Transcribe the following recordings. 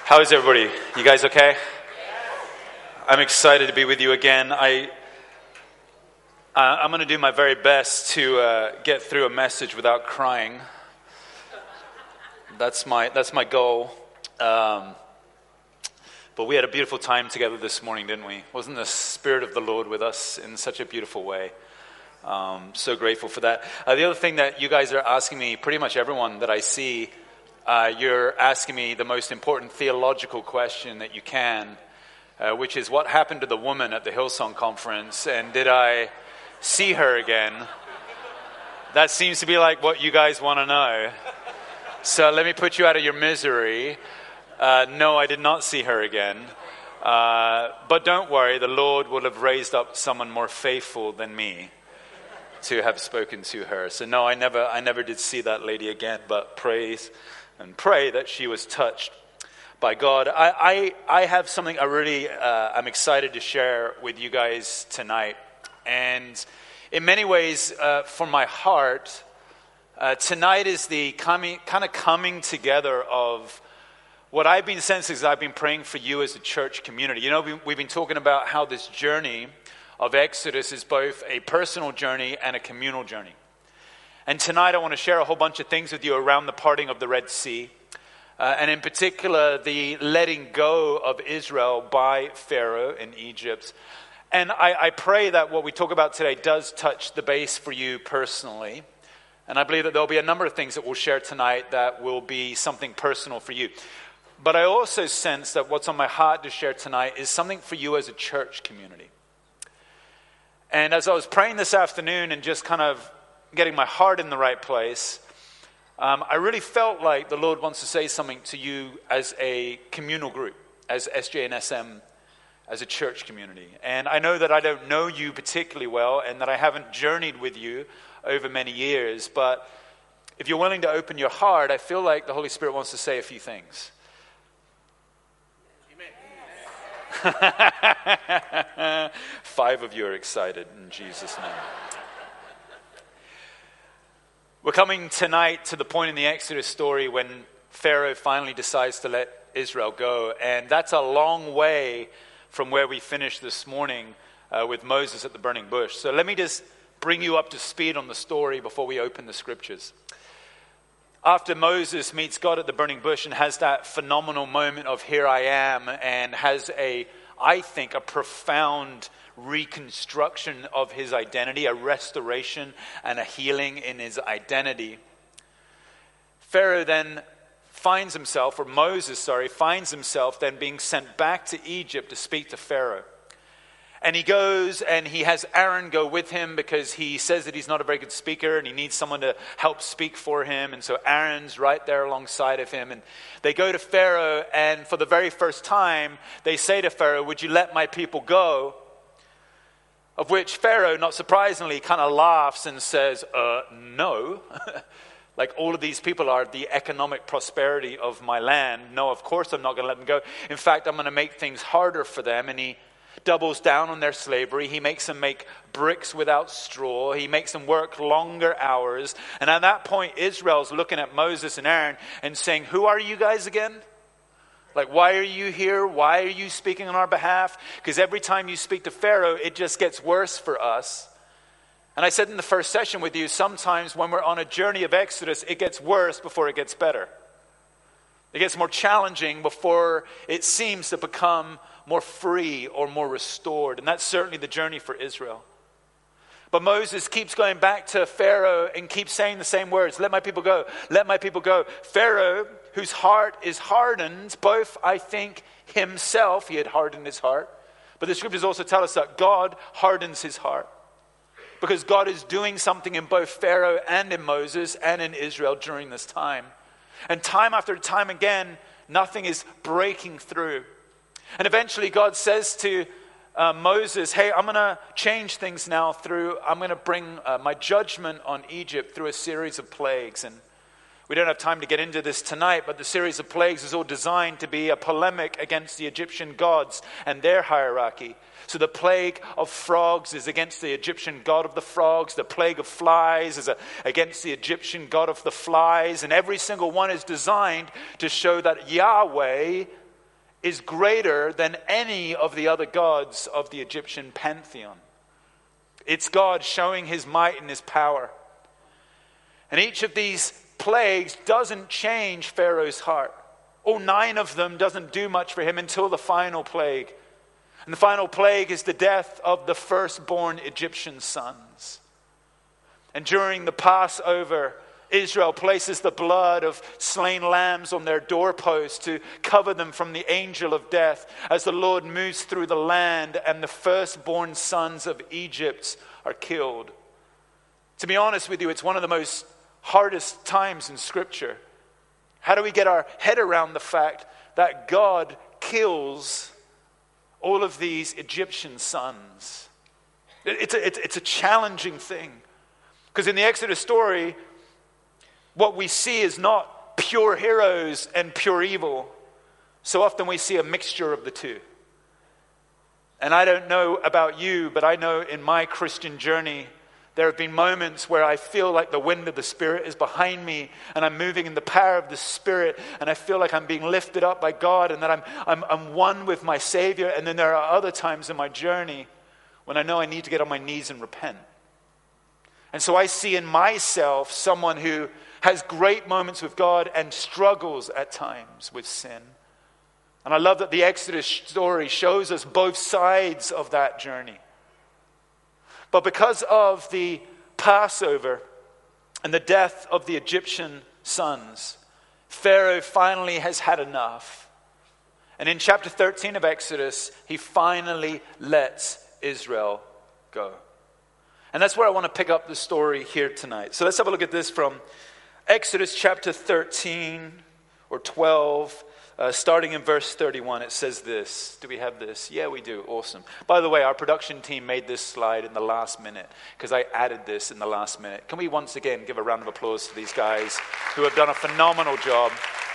How is everybody? You guys okay? I'm excited to be with you again. I'm going to do my very best to get through a message without crying. That's my goal. But we had a beautiful time together this morning, didn't we? Wasn't the Spirit of the Lord with us in such a beautiful way? So grateful for that. The other thing that you guys are asking me, pretty much everyone that I see, you're asking me the most important theological question that you can, which is what happened to the woman at the Hillsong conference, and did I see her again? That seems to be like what you guys want to know. So let me put you out of your misery. No, I did not see her again. But don't worry, the Lord will have raised up someone more faithful than me to have spoken to her. So no, I never did see that lady again, but praise and pray that she was touched by God. I have something I'm excited to share with you guys tonight. And in many ways, from my heart, tonight is the coming together of what I've been sensing as I've been praying for you as a church community. You know, we've been talking about how this journey of Exodus is both a personal journey and a communal journey. And tonight I want to share a whole bunch of things with you around the parting of the Red Sea. And in particular, the letting go of Israel by Pharaoh in Egypt. And I pray that what we talk about today does touch the base for you personally. And I believe that there'll be a number of things that we'll share tonight that will be something personal for you. But I also sense that what's on my heart to share tonight is something for you as a church community. And as I was praying this afternoon and just kind of getting my heart in the right place, I really felt like the Lord wants to say something to you as a communal group, as SJ and SM, as a church community. And I know that I don't know you particularly well and that I haven't journeyed with you over many years, but if you're willing to open your heart, I feel like the Holy Spirit wants to say a few things. Amen. 5 of you are excited in Jesus' name. We're coming tonight to the point in the Exodus story when Pharaoh finally decides to let Israel go. And that's a long way from where we finished this morning with Moses at the burning bush. So let me just bring you up to speed on the story before we open the scriptures. After Moses meets God at the burning bush and has that phenomenal moment of here I am, and has I think a profound reconstruction of his identity, a restoration and a healing in his identity. Pharaoh then finds himself then being sent back to Egypt to speak to Pharaoh. And he goes and he has Aaron go with him because he says that he's not a very good speaker and he needs someone to help speak for him. And so Aaron's right there alongside of him. And they go to Pharaoh, and for the very first time, they say to Pharaoh, "Would you let my people go?" Of which Pharaoh, not surprisingly, kind of laughs and says, no. Like all of these people are the economic prosperity of my land. No, of course I'm not going to let them go. In fact, I'm going to make things harder for them. And he doubles down on their slavery. He makes them make bricks without straw. He makes them work longer hours. And at that point, Israel's looking at Moses and Aaron and saying, "Who are you guys again? Like, why are you here? Why are you speaking on our behalf? Because every time you speak to Pharaoh, it just gets worse for us." And I said in the first session with you, sometimes when we're on a journey of Exodus, it gets worse before it gets better. It gets more challenging before it seems to become more free or more restored. And that's certainly the journey for Israel. But Moses keeps going back to Pharaoh and keeps saying the same words. "Let my people go. Let my people go." Pharaoh, whose heart is hardened, both I think himself, he had hardened his heart. But the scriptures also tell us that God hardens his heart. Because God is doing something in both Pharaoh and in Moses and in Israel during this time. And time after time again, nothing is breaking through. And eventually God says to Moses, "Hey, I'm going to change things now I'm going to bring my judgment on Egypt through a series of plagues." And we don't have time to get into this tonight, but the series of plagues is all designed to be a polemic against the Egyptian gods and their hierarchy. So the plague of frogs is against the Egyptian god of the frogs. The plague of flies is against the Egyptian god of the flies. And every single one is designed to show that Yahweh is greater than any of the other gods of the Egyptian pantheon. It's God showing his might and his power. And each of these plagues doesn't change Pharaoh's heart. All 9 of them doesn't do much for him until the final plague. And the final plague is the death of the firstborn Egyptian sons. And during the Passover, Israel places the blood of slain lambs on their doorposts to cover them from the angel of death as the Lord moves through the land and the firstborn sons of Egypt are killed. To be honest with you, it's one of the most hardest times in Scripture. How do we get our head around the fact that God kills all of these Egyptian sons? It's a challenging thing. Because in the Exodus story, what we see is not pure heroes and pure evil. So often we see a mixture of the two. And I don't know about you, but I know in my Christian journey, there have been moments where I feel like the wind of the Spirit is behind me and I'm moving in the power of the Spirit and I feel like I'm being lifted up by God and that I'm one with my Savior. And then there are other times in my journey when I know I need to get on my knees and repent. And so I see in myself someone who has great moments with God and struggles at times with sin. And I love that the Exodus story shows us both sides of that journey. But because of the Passover and the death of the Egyptian sons, Pharaoh finally has had enough. And in chapter 13 of Exodus, he finally lets Israel go. And that's where I want to pick up the story here tonight. So let's have a look at this from Exodus chapter 13 or 12, starting in verse 31. It says this. Do we have this? Yeah, we do. Awesome. By the way, our production team made this slide in the last minute because I added this in the last minute. Can we once again give a round of applause to these guys who have done a phenomenal job?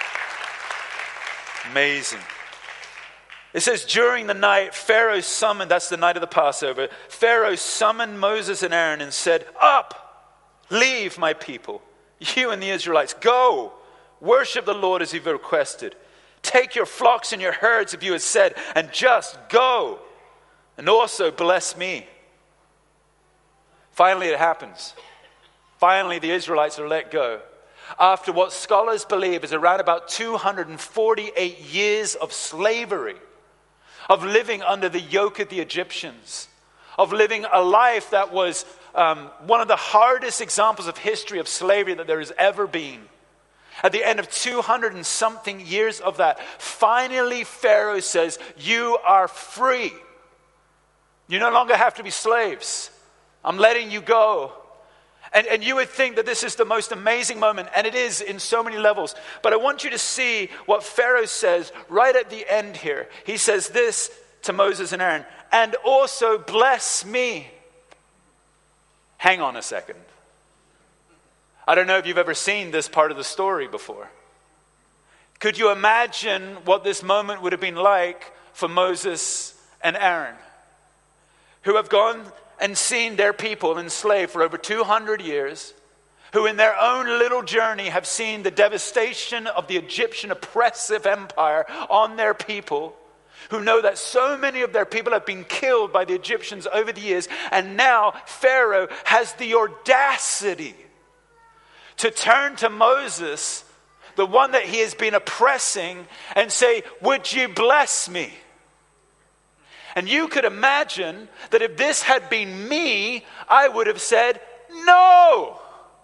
Amazing. It says, during the night, Pharaoh summoned, that's the night of the Passover, Pharaoh summoned Moses and Aaron and said, "Up, leave my people, you and the Israelites. Go, worship the Lord as you've requested. Take your flocks and your herds, if you had said, and just go, and also bless me." Finally, it happens. Finally, the Israelites are let go. After what scholars believe is around about 248 years of slavery, of living under the yoke of the Egyptians, of living a life that was one of the hardest examples of history of slavery that there has ever been. At the end of 200 and something years of that, finally Pharaoh says, "You are free. You no longer have to be slaves. I'm letting you go." And you would think that this is the most amazing moment, and it is in so many levels. But I want you to see what Pharaoh says right at the end here. He says this to Moses and Aaron, "And also bless me." Hang on a second. I don't know if you've ever seen this part of the story before. Could you imagine what this moment would have been like for Moses and Aaron, who have gone and seen their people enslaved for over 200 years, who in their own little journey have seen the devastation of the Egyptian oppressive empire on their people, who know that so many of their people have been killed by the Egyptians over the years, and now Pharaoh has the audacity to turn to Moses, the one that he has been oppressing, and say, "Would you bless me?" And you could imagine that if this had been me, I would have said, "No."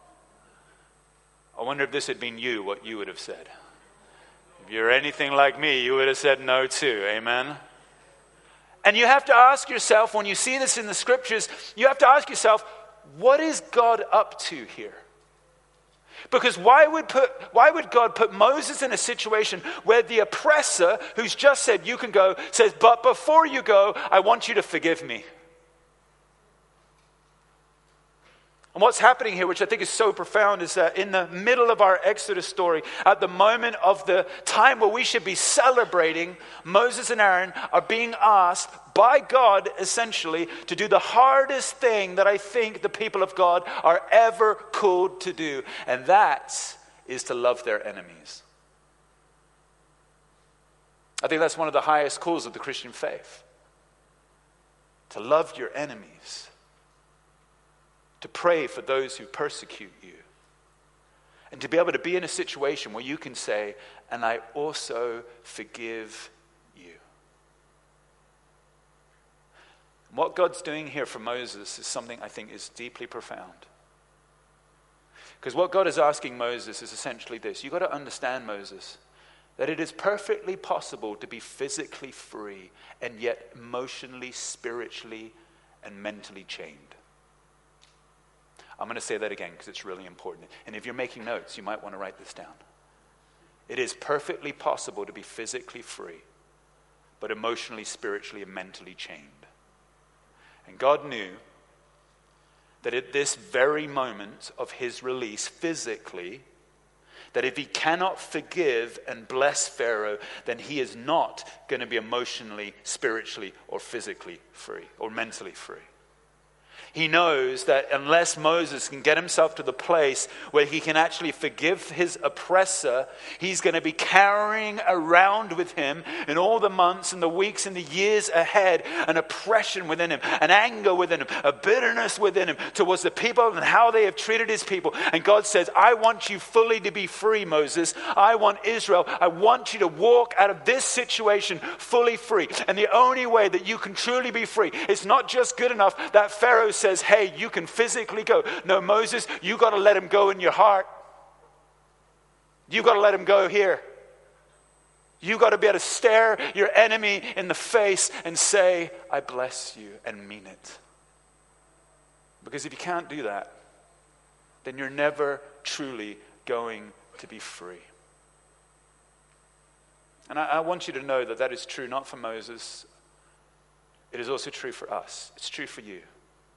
I wonder if this had been you, what you would have said. If you're anything like me, you would have said no too. Amen? And you have to ask yourself, when you see this in the scriptures, you have to ask yourself, what is God up to here? Because why would God put Moses in a situation where the oppressor, who's just said you can go, says, "But before you go, I want you to forgive me"? And what's happening here, which I think is so profound, is that in the middle of our Exodus story, at the moment of the time where we should be celebrating, Moses and Aaron are being asked by God, essentially, to do the hardest thing that I think the people of God are ever called to do. And that is to love their enemies. I think that's one of the highest calls of the Christian faith. To love your enemies. To pray for those who persecute you. And to be able to be in a situation where you can say, and I also forgive you. What God's doing here for Moses is something I think is deeply profound. Because what God is asking Moses is essentially this. You've got to understand, Moses, that it is perfectly possible to be physically free and yet emotionally, spiritually, and mentally chained. I'm going to say that again because it's really important. And if you're making notes, you might want to write this down. It is perfectly possible to be physically free, but emotionally, spiritually, and mentally chained. And God knew that at this very moment of his release physically, that if he cannot forgive and bless Pharaoh, then he is not going to be emotionally, spiritually, or physically free, or mentally free. He knows that unless Moses can get himself to the place where he can actually forgive his oppressor, he's going to be carrying around with him in all the months and the weeks and the years ahead an oppression within him, an anger within him, a bitterness within him towards the people and how they have treated his people. And God says, I want you fully to be free, Moses. I want Israel. I want you to walk out of this situation fully free. And the only way that you can truly be free, it's not just good enough that Pharaoh says, hey, you can physically go. No, Moses, you got to let him go in your heart. You got to let him go here. You got to be able to stare your enemy in the face and say, I bless you, and mean it. Because if you can't do that, then you're never truly going to be free. And I want you to know that that is true not for Moses. It is also true for us. It's true for you.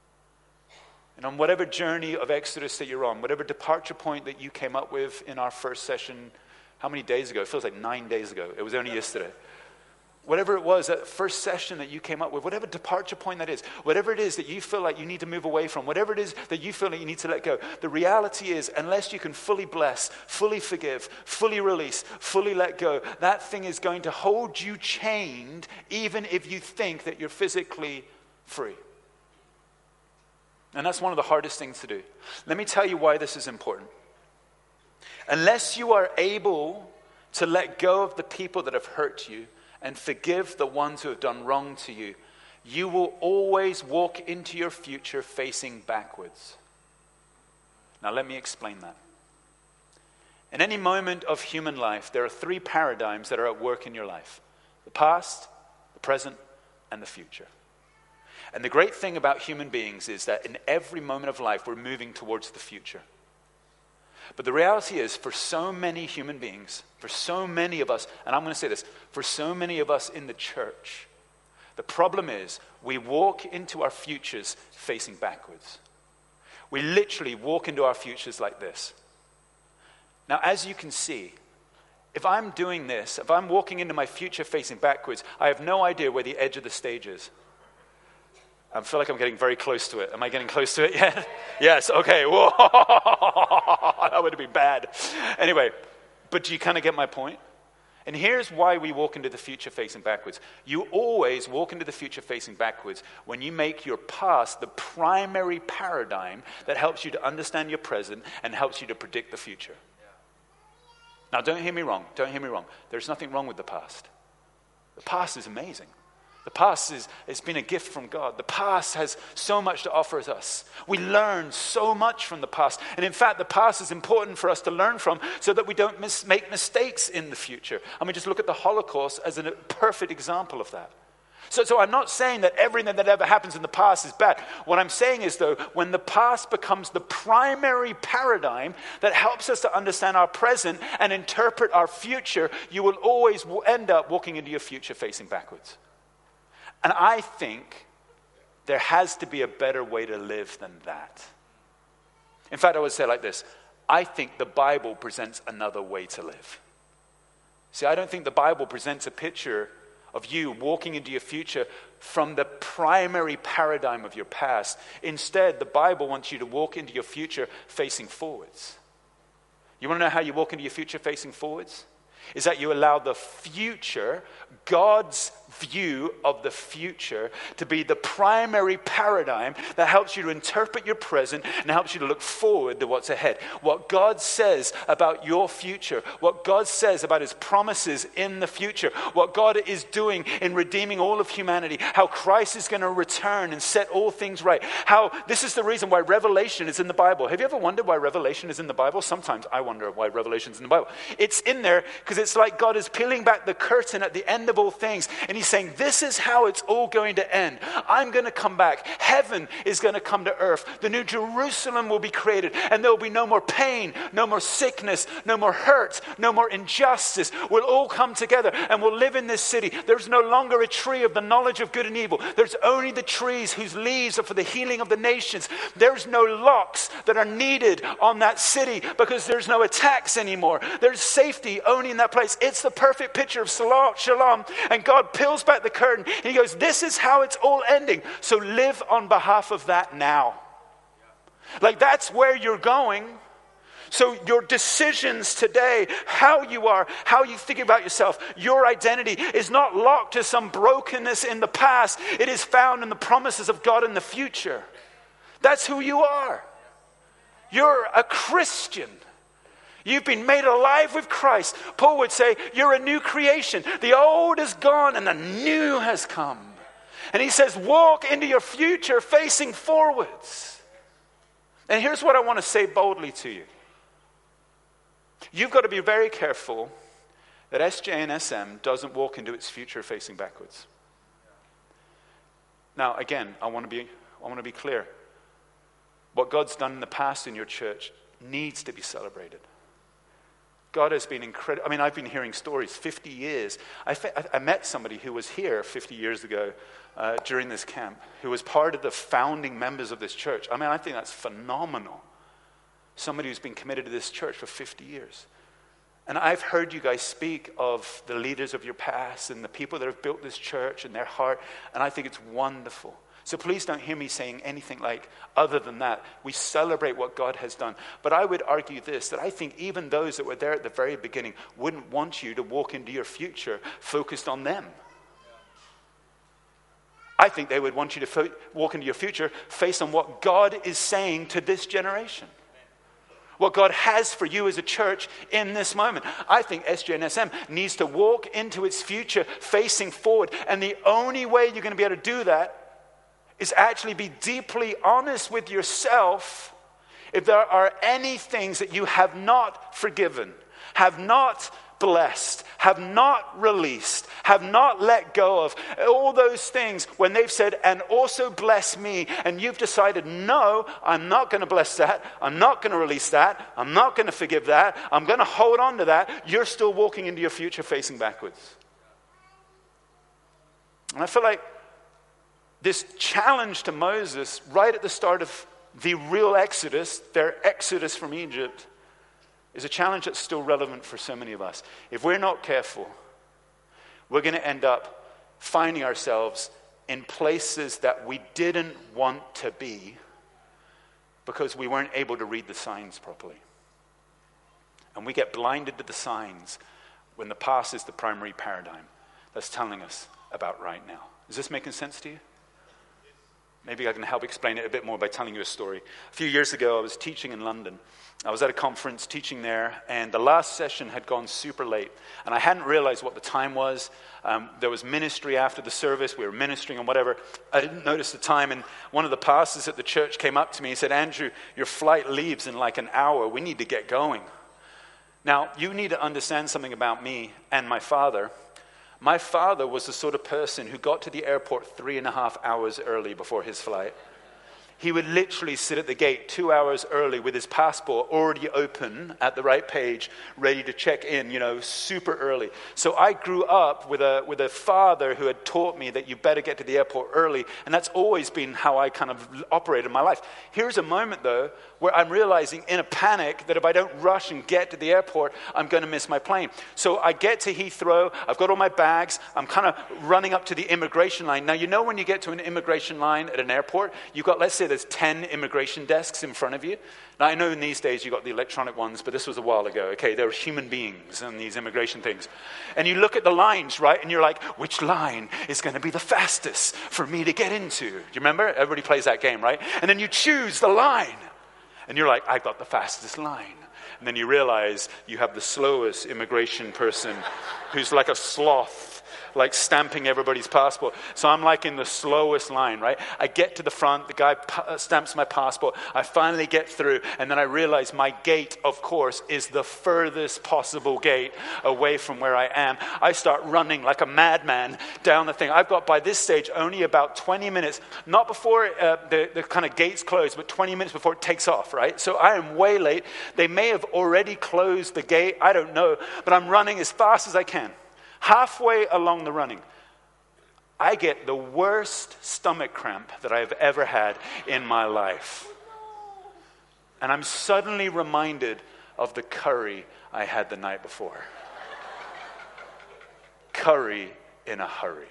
And on whatever journey of Exodus that you're on, whatever departure point that you came up with in our first session, how many days ago? It feels like 9 days ago. It was only yesterday. Whatever it was, that first session that you came up with, whatever departure point that is, whatever it is that you feel like you need to move away from, whatever it is that you feel like you need to let go, the reality is, unless you can fully bless, fully forgive, fully release, fully let go, that thing is going to hold you chained even if you think that you're physically free. And that's one of the hardest things to do. Let me tell you why this is important. Unless you are able to let go of the people that have hurt you and forgive the ones who have done wrong to you, you will always walk into your future facing backwards. Now let me explain that. In any moment of human life, there are 3 paradigms that are at work in your life: the past, the present, and the future. And the great thing about human beings is that in every moment of life, we're moving towards the future. But the reality is, for so many human beings, for so many of us, and I'm going to say this, for so many of us in the church, the problem is we walk into our futures facing backwards. We literally walk into our futures like this. Now, as you can see, if I'm doing this, if I'm walking into my future facing backwards, I have no idea where the edge of the stage is. I feel like I'm getting very close to it. Am I getting close to it yet? Yes, okay. Whoa. That would have been bad. Anyway, but do you kind of get my point? And here's why we walk into the future facing backwards. You always walk into the future facing backwards when you make your past the primary paradigm that helps you to understand your present and helps you to predict the future. Now, don't hear me wrong. Don't hear me wrong. There's nothing wrong with the past. The past is amazing. The past it's been a gift from God. The past has so much to offer us. We learn so much from the past. And in fact, the past is important for us to learn from so that we don't make mistakes in the future. I mean, just look at the Holocaust as a perfect example of that. So I'm not saying that everything that ever happens in the past is bad. What I'm saying is, though, when the past becomes the primary paradigm that helps us to understand our present and interpret our future, you will always end up walking into your future facing backwards. And I think there has to be a better way to live than that. In fact, I would say it like this. I think the Bible presents another way to live. See, I don't think the Bible presents a picture of you walking into your future from the primary paradigm of your past. Instead, the Bible wants you to walk into your future facing forwards. You want to know how you walk into your future facing forwards? is that you allow the future, God's view of the future, to be the primary paradigm that helps you to interpret your present and helps you to look forward to what's ahead. What God says about your future, what God says about his promises in the future, what God is doing in redeeming all of humanity, how Christ is going to return and set all things right. How this is the reason why Revelation is in the Bible. Have you ever wondered why Revelation is in the Bible? Sometimes I wonder why Revelation is in the Bible. It's in there because it's like God is peeling back the curtain at the end of all things, and he's saying, this is how it's all going to end. I'm going to come back. Heaven is going to come to earth. The new Jerusalem will be created, and there will be no more pain, no more sickness, no more hurt, no more injustice. We'll all come together and we'll live in this city. There's no longer a tree of the knowledge of good and evil. There's only the trees whose leaves are for the healing of the nations. There's no locks that are needed on that city because there's no attacks anymore. There's safety only in that place. It's the perfect picture of shalom. And God peels back the curtain and he goes, this is how it's all ending. So live on behalf of that now. Like that's where you're going. So your decisions today, how you are, how you think about yourself, your identity is not locked to some brokenness in the past. It is found in the promises of God in the future. That's who you are. You're a Christian. You've been made alive with Christ. Paul would say, you're a new creation. The old is gone and the new has come. And he says, walk into your future facing forwards. And here's what I want to say boldly to you. You've got to be very careful that SJNSM doesn't walk into its future facing backwards. Now, again, I want to be clear. What God's done in the past in your church needs to be celebrated. God has been incredible. I mean, I've been hearing stories, 50 years. I met somebody who was here 50 years ago during this camp, who was part of the founding members of this church. I mean, I think that's phenomenal. Somebody who's been committed to this church for 50 years. And I've heard you guys speak of the leaders of your past and the people that have built this church and their heart, and I think it's wonderful. So please don't hear me saying anything like other than that. We celebrate what God has done. But I would argue this, that I think even those that were there at the very beginning wouldn't want you to walk into your future focused on them. I think they would want you to walk into your future based on what God is saying to this generation. What God has for you as a church in this moment. I think SJNSM needs to walk into its future facing forward. And the only way you're going to be able to do that is actually be deeply honest with yourself if there are any things that you have not forgiven, have not blessed, have not released, have not let go of. All those things when they've said, and also bless me, and you've decided, no, I'm not going to bless that, I'm not going to release that, I'm not going to forgive that, I'm going to hold on to that, you're still walking into your future facing backwards. And I feel like this challenge to Moses right at the start of the real Exodus, their exodus from Egypt, is a challenge that's still relevant for so many of us. If we're not careful, we're going to end up finding ourselves in places that we didn't want to be because we weren't able to read the signs properly. And we get blinded to the signs when the past is the primary paradigm that's telling us about right now. Is this making sense to you? Maybe I can help explain it a bit more by telling you a story. A few years ago, I was teaching in London. I was at a conference teaching there, and the last session had gone super late. And I hadn't realized what the time was. There was ministry after the service. We were ministering and whatever. I didn't notice the time, and one of the pastors at the church came up to me and said, Andrew, your flight leaves in like an hour. We need to get going. Now, you need to understand something about me and my father. My father was the sort of person who got to the airport 3.5 hours early before his flight. He would literally sit at the gate 2 hours early with his passport already open at the right page, ready to check in, super early. So I grew up with a father who had taught me that you better get to the airport early, and that's always been how I kind of operated my life. Here's a moment, though, where I'm realizing in a panic that if I don't rush and get to the airport, I'm going to miss my plane. So I get to Heathrow, I've got all my bags, I'm kind of running up to the immigration line. Now, when you get to an immigration line at an airport, you've got, let's say, there's 10 immigration desks in front of you. Now, I know in these days you got the electronic ones, but this was a while ago. Okay, there were human beings on these immigration things. And you look at the lines, right? And you're like, which line is going to be the fastest for me to get into? Do you remember? Everybody plays that game, right? And then you choose the line. And you're like, I got the fastest line. And then you realize you have the slowest immigration person who's like a sloth, like stamping everybody's passport. So I'm like in the slowest line, right? I get to the front, the guy stamps my passport, I finally get through, and then I realize my gate, of course, is the furthest possible gate away from where I am. I start running like a madman down the thing. I've got, by this stage, only about 20 minutes, not before the kind of gates close, but 20 minutes before it takes off, right? So I am way late. They may have already closed the gate, I don't know, but I'm running as fast as I can. Halfway along the running, I get the worst stomach cramp that I have ever had in my life. And I'm suddenly reminded of the curry I had the night before. Curry in a hurry.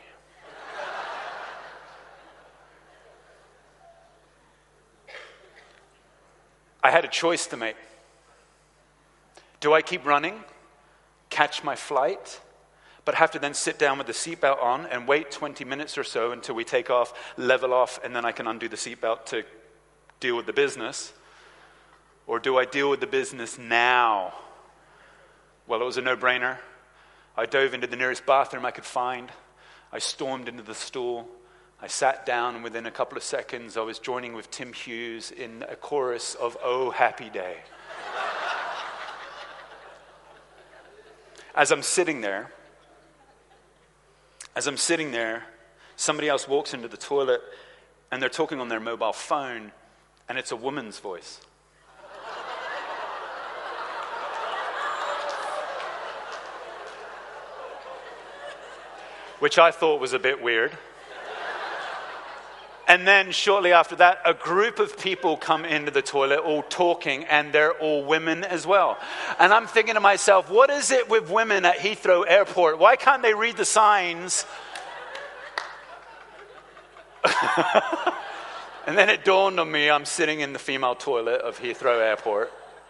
I had a choice to make. Do I keep running, catch my flight, but have to then sit down with the seatbelt on and wait 20 minutes or so until we take off, level off, and then I can undo the seatbelt to deal with the business? Or do I deal with the business now? Well, it was a no-brainer. I dove into the nearest bathroom I could find. I stormed into the stool. I sat down, and within a couple of seconds, I was joining with Tim Hughes in a chorus of "Oh, Happy Day." As I'm sitting there, somebody else walks into the toilet, and they're talking on their mobile phone, and it's a woman's voice. Which I thought was a bit weird. And then shortly after that, a group of people come into the toilet all talking, and they're all women as well. And I'm thinking to myself, what is it with women at Heathrow Airport? Why can't they read the signs? And then it dawned on me, I'm sitting in the female toilet of Heathrow Airport.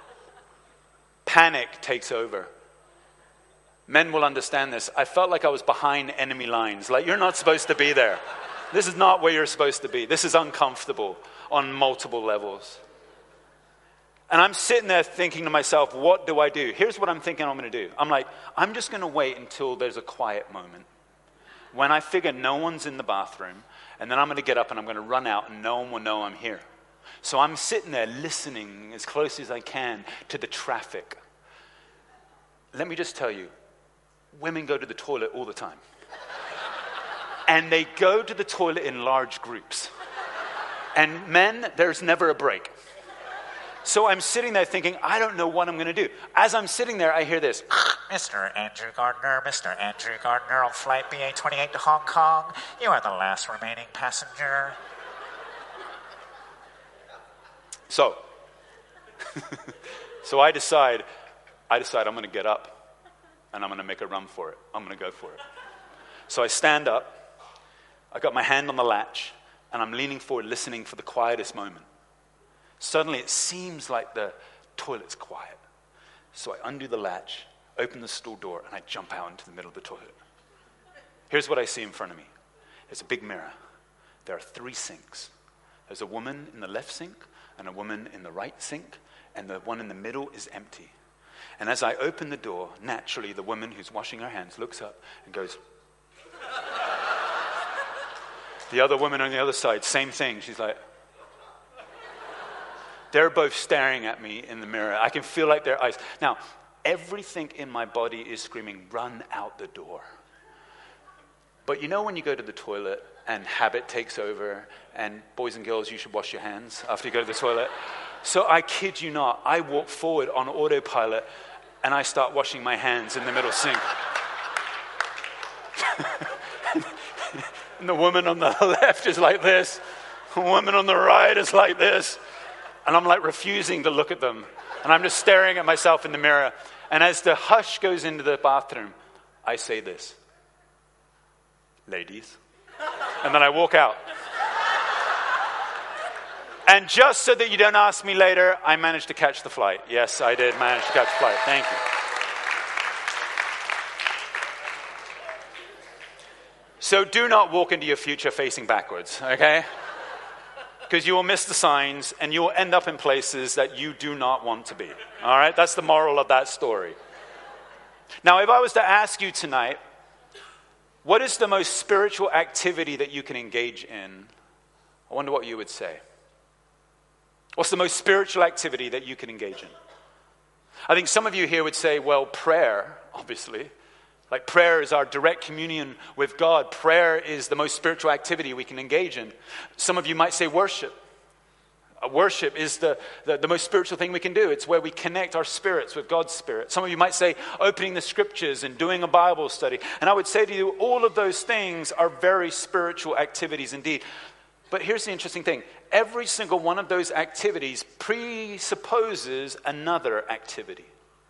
Panic takes over. Men will understand this. I felt like I was behind enemy lines. Like, you're not supposed to be there. This is not where you're supposed to be. This is uncomfortable on multiple levels. And I'm sitting there thinking to myself, what do I do? Here's what I'm thinking I'm going to do. I'm like, I'm just going to wait until there's a quiet moment. When I figure no one's in the bathroom, and then I'm going to get up and I'm going to run out and no one will know I'm here. So I'm sitting there listening as close as I can to the traffic. Let me just tell you, women go to the toilet all the time. And they go to the toilet in large groups. And men, there's never a break. So I'm sitting there thinking, I don't know what I'm going to do. As I'm sitting there, I hear this. Mr. Andrew Gardner on flight BA-28 to Hong Kong. You are the last remaining passenger. So I decide I'm going to get up and I'm going to make a run for it. I'm going to go for it. So I stand up. I got my hand on the latch, and I'm leaning forward, listening for the quietest moment. Suddenly, it seems like the toilet's quiet. So I undo the latch, open the stall door, and I jump out into the middle of the toilet. Here's what I see in front of me. There's a big mirror. There are 3 sinks. There's a woman in the left sink, and a woman in the right sink, and the one in the middle is empty. And as I open the door, naturally, the woman who's washing her hands looks up and goes... The other woman on the other side, same thing. She's like... They're both staring at me in the mirror. I can feel like their eyes. Now, everything in my body is screaming, run out the door. But you know when you go to the toilet and habit takes over, and boys and girls, you should wash your hands after you go to the toilet. So I kid you not, I walk forward on autopilot, and I start washing my hands in the middle sink. And the woman on the left is like this. The woman on the right is like this. And I'm like refusing to look at them. And I'm just staring at myself in the mirror. And as the hush goes into the bathroom, I say this. Ladies. And then I walk out. And just so that you don't ask me later, I managed to catch the flight. Yes, I did manage to catch the flight. Thank you. So do not walk into your future facing backwards, okay? Because you will miss the signs and you will end up in places that you do not want to be. All right? That's the moral of that story. Now, if I was to ask you tonight, what is the most spiritual activity that you can engage in? I wonder what you would say. What's the most spiritual activity that you can engage in? I think some of you here would say, well, prayer, obviously. Like prayer is our direct communion with God. Prayer is the most spiritual activity we can engage in. Some of you might say worship. Worship is the most spiritual thing we can do. It's where we connect our spirits with God's spirit. Some of you might say opening the scriptures and doing a Bible study. And I would say to you, all of those things are very spiritual activities indeed. But here's the interesting thing. Every single one of those activities presupposes another activity.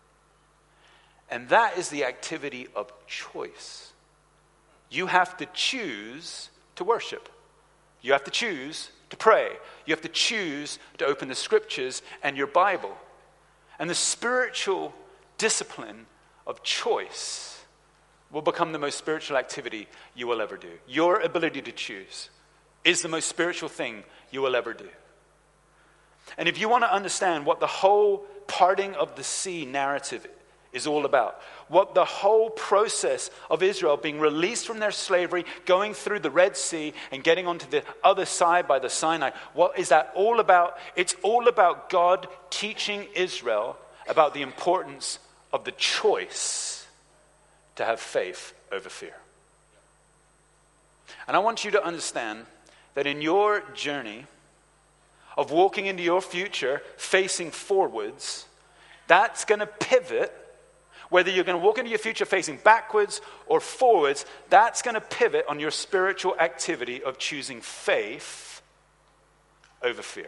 And that is the activity of choice. You have to choose to worship. You have to choose to pray. You have to choose to open the scriptures and your Bible. And the spiritual discipline of choice will become the most spiritual activity you will ever do. Your ability to choose is the most spiritual thing you will ever do. And if you want to understand what the whole parting of the sea narrative is all about, what the whole process of Israel being released from their slavery, going through the Red Sea and getting onto the other side by the Sinai, what is that all about? It's all about God teaching Israel about the importance of the choice to have faith over fear. And I want you to understand that in your journey of walking into your future, facing forwards, that's going to pivot. Whether you're going to walk into your future facing backwards or forwards, that's going to pivot on your spiritual activity of choosing faith over fear.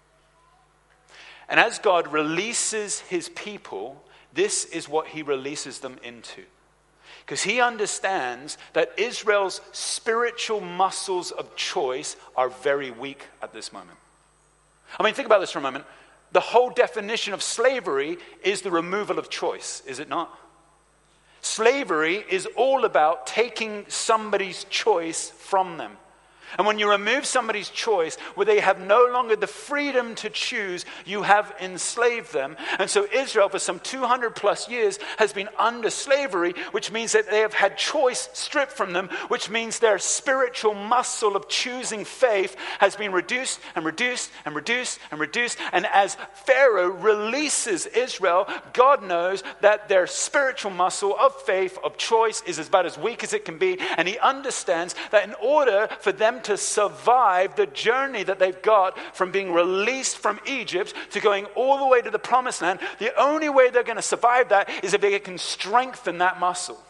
And as God releases his people, this is what he releases them into. Because he understands that Israel's spiritual muscles of choice are very weak at this moment. I mean, think about this for a moment. The whole definition of slavery is the removal of choice, is it not? Slavery is all about taking somebody's choice from them. And when you remove somebody's choice, where they have no longer the freedom to choose, you have enslaved them. And so Israel, for some 200 plus years, has been under slavery, which means that they have had choice stripped from them, which means their spiritual muscle of choosing faith has been reduced and reduced and reduced and reduced. And as Pharaoh releases Israel, God knows that their spiritual muscle of faith, of choice, is about as weak as it can be. And he understands that in order for them to survive the journey that they've got from being released from Egypt to going all the way to the promised land, the only way they're going to survive that is if they can strengthen that muscle.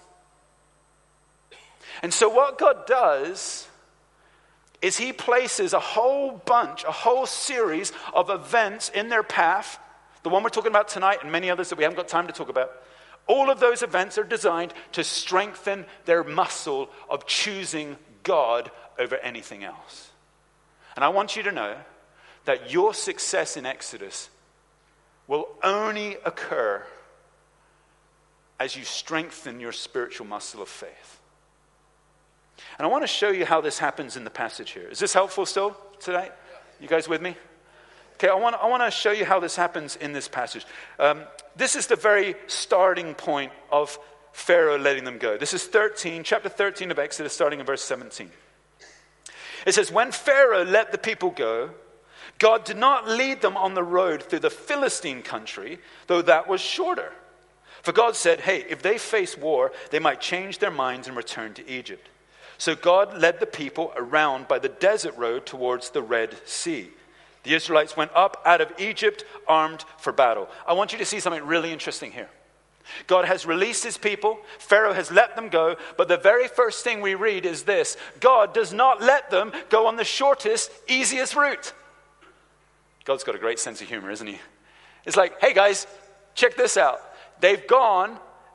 And so what God does is he places a whole bunch, a whole series of events in their path, the one we're talking about tonight and many others that we haven't got time to talk about. All of those events are designed to strengthen their muscle of choosing God over anything else. And I want you to know that your success in Exodus will only occur as you strengthen your spiritual muscle of faith. And I want to show you how this happens in the passage here. Is this helpful still tonight? You guys with me? Okay, I want to show you how this happens in this passage. This is the very starting point of Pharaoh letting them go. This is chapter 13 of Exodus, starting in verse 17. It says, when Pharaoh let the people go, God did not lead them on the road through the Philistine country, though that was shorter. For God said, hey, if they face war, they might change their minds and return to Egypt. So God led the people around by the desert road towards the Red Sea. The Israelites went up out of Egypt armed for battle. I want you to see something really interesting here. God has released his people. Pharaoh has let them go. But the very first thing we read is this. God does not let them go on the shortest, easiest route. God's got a great sense of humor, isn't he? It's like, hey guys, check this out. They've gone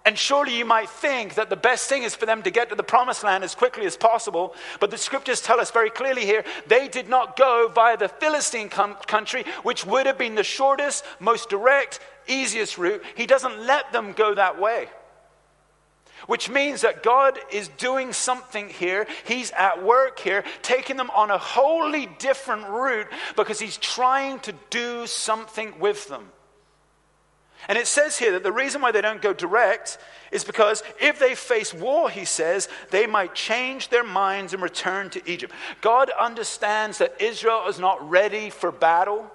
And surely you might think that the best thing is for them to get to the promised land as quickly as possible. But the scriptures tell us very clearly here, they did not go via the Philistine country, which would have been the shortest, most direct, easiest route. He doesn't let them go that way. Which means that God is doing something here. He's at work here, taking them on a wholly different route because he's trying to do something with them. And it says here that the reason why they don't go direct is because if they face war, he says, they might change their minds and return to Egypt. God understands that Israel is not ready for battle.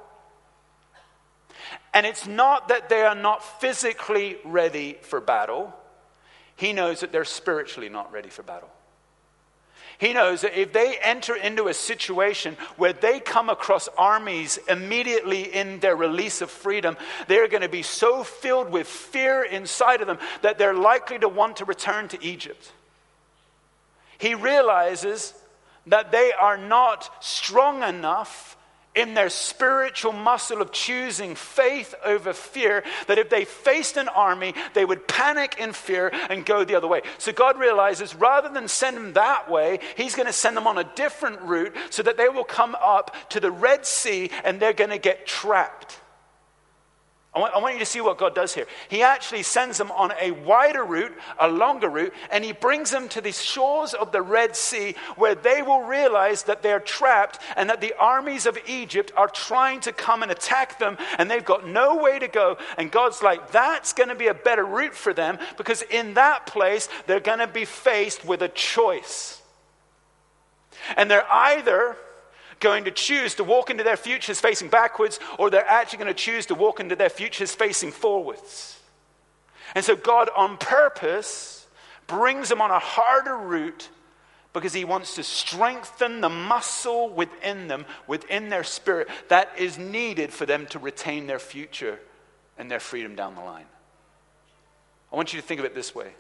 And it's not that they are not physically ready for battle. He knows that they're spiritually not ready for battle. He knows that if they enter into a situation where they come across armies immediately in their release of freedom, they're going to be so filled with fear inside of them that they're likely to want to return to Egypt. He realizes that they are not strong enough in their spiritual muscle of choosing faith over fear, that if they faced an army, they would panic in fear and go the other way. So God realizes rather than send them that way, he's going to send them on a different route so that they will come up to the Red Sea and they're going to get trapped. I want you to see what God does here. He actually sends them on a wider route, a longer route, and he brings them to the shores of the Red Sea where they will realize that they're trapped and that the armies of Egypt are trying to come and attack them and they've got no way to go. And God's like, that's going to be a better route for them because in that place they're going to be faced with a choice. And they're either going to choose to walk into their futures facing backwards, or they're actually going to choose to walk into their futures facing forwards. And so God on purpose brings them on a harder route because he wants to strengthen the muscle within them, within their spirit, that is needed for them to retain their future and their freedom down the line. I want you to think of it this way.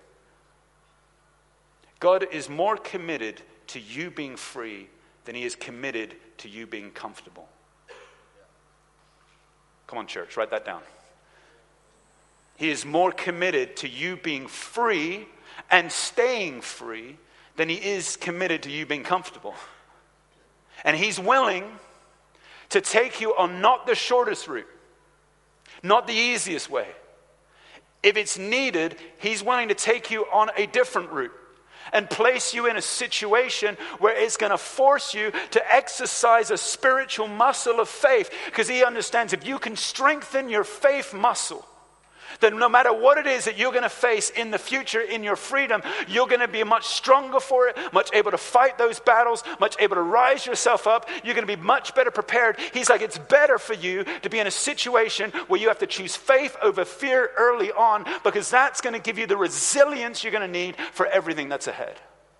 God is more committed to you being free than he is committed to you being comfortable. Come on, church, write that down. He is more committed to you being free and staying free than he is committed to you being comfortable. And he's willing to take you on not the shortest route, not the easiest way. If it's needed, he's willing to take you on a different route and place you in a situation where it's going to force you to exercise a spiritual muscle of faith. Because he understands if you can strengthen your faith muscle, then no matter what it is that you're going to face in the future in your freedom, you're going to be much stronger for it, much able to fight those battles, much able to rise yourself up. You're going to be much better prepared. He's like, it's better for you to be in a situation where you have to choose faith over fear early on, because that's going to give you the resilience you're going to need for everything that's ahead.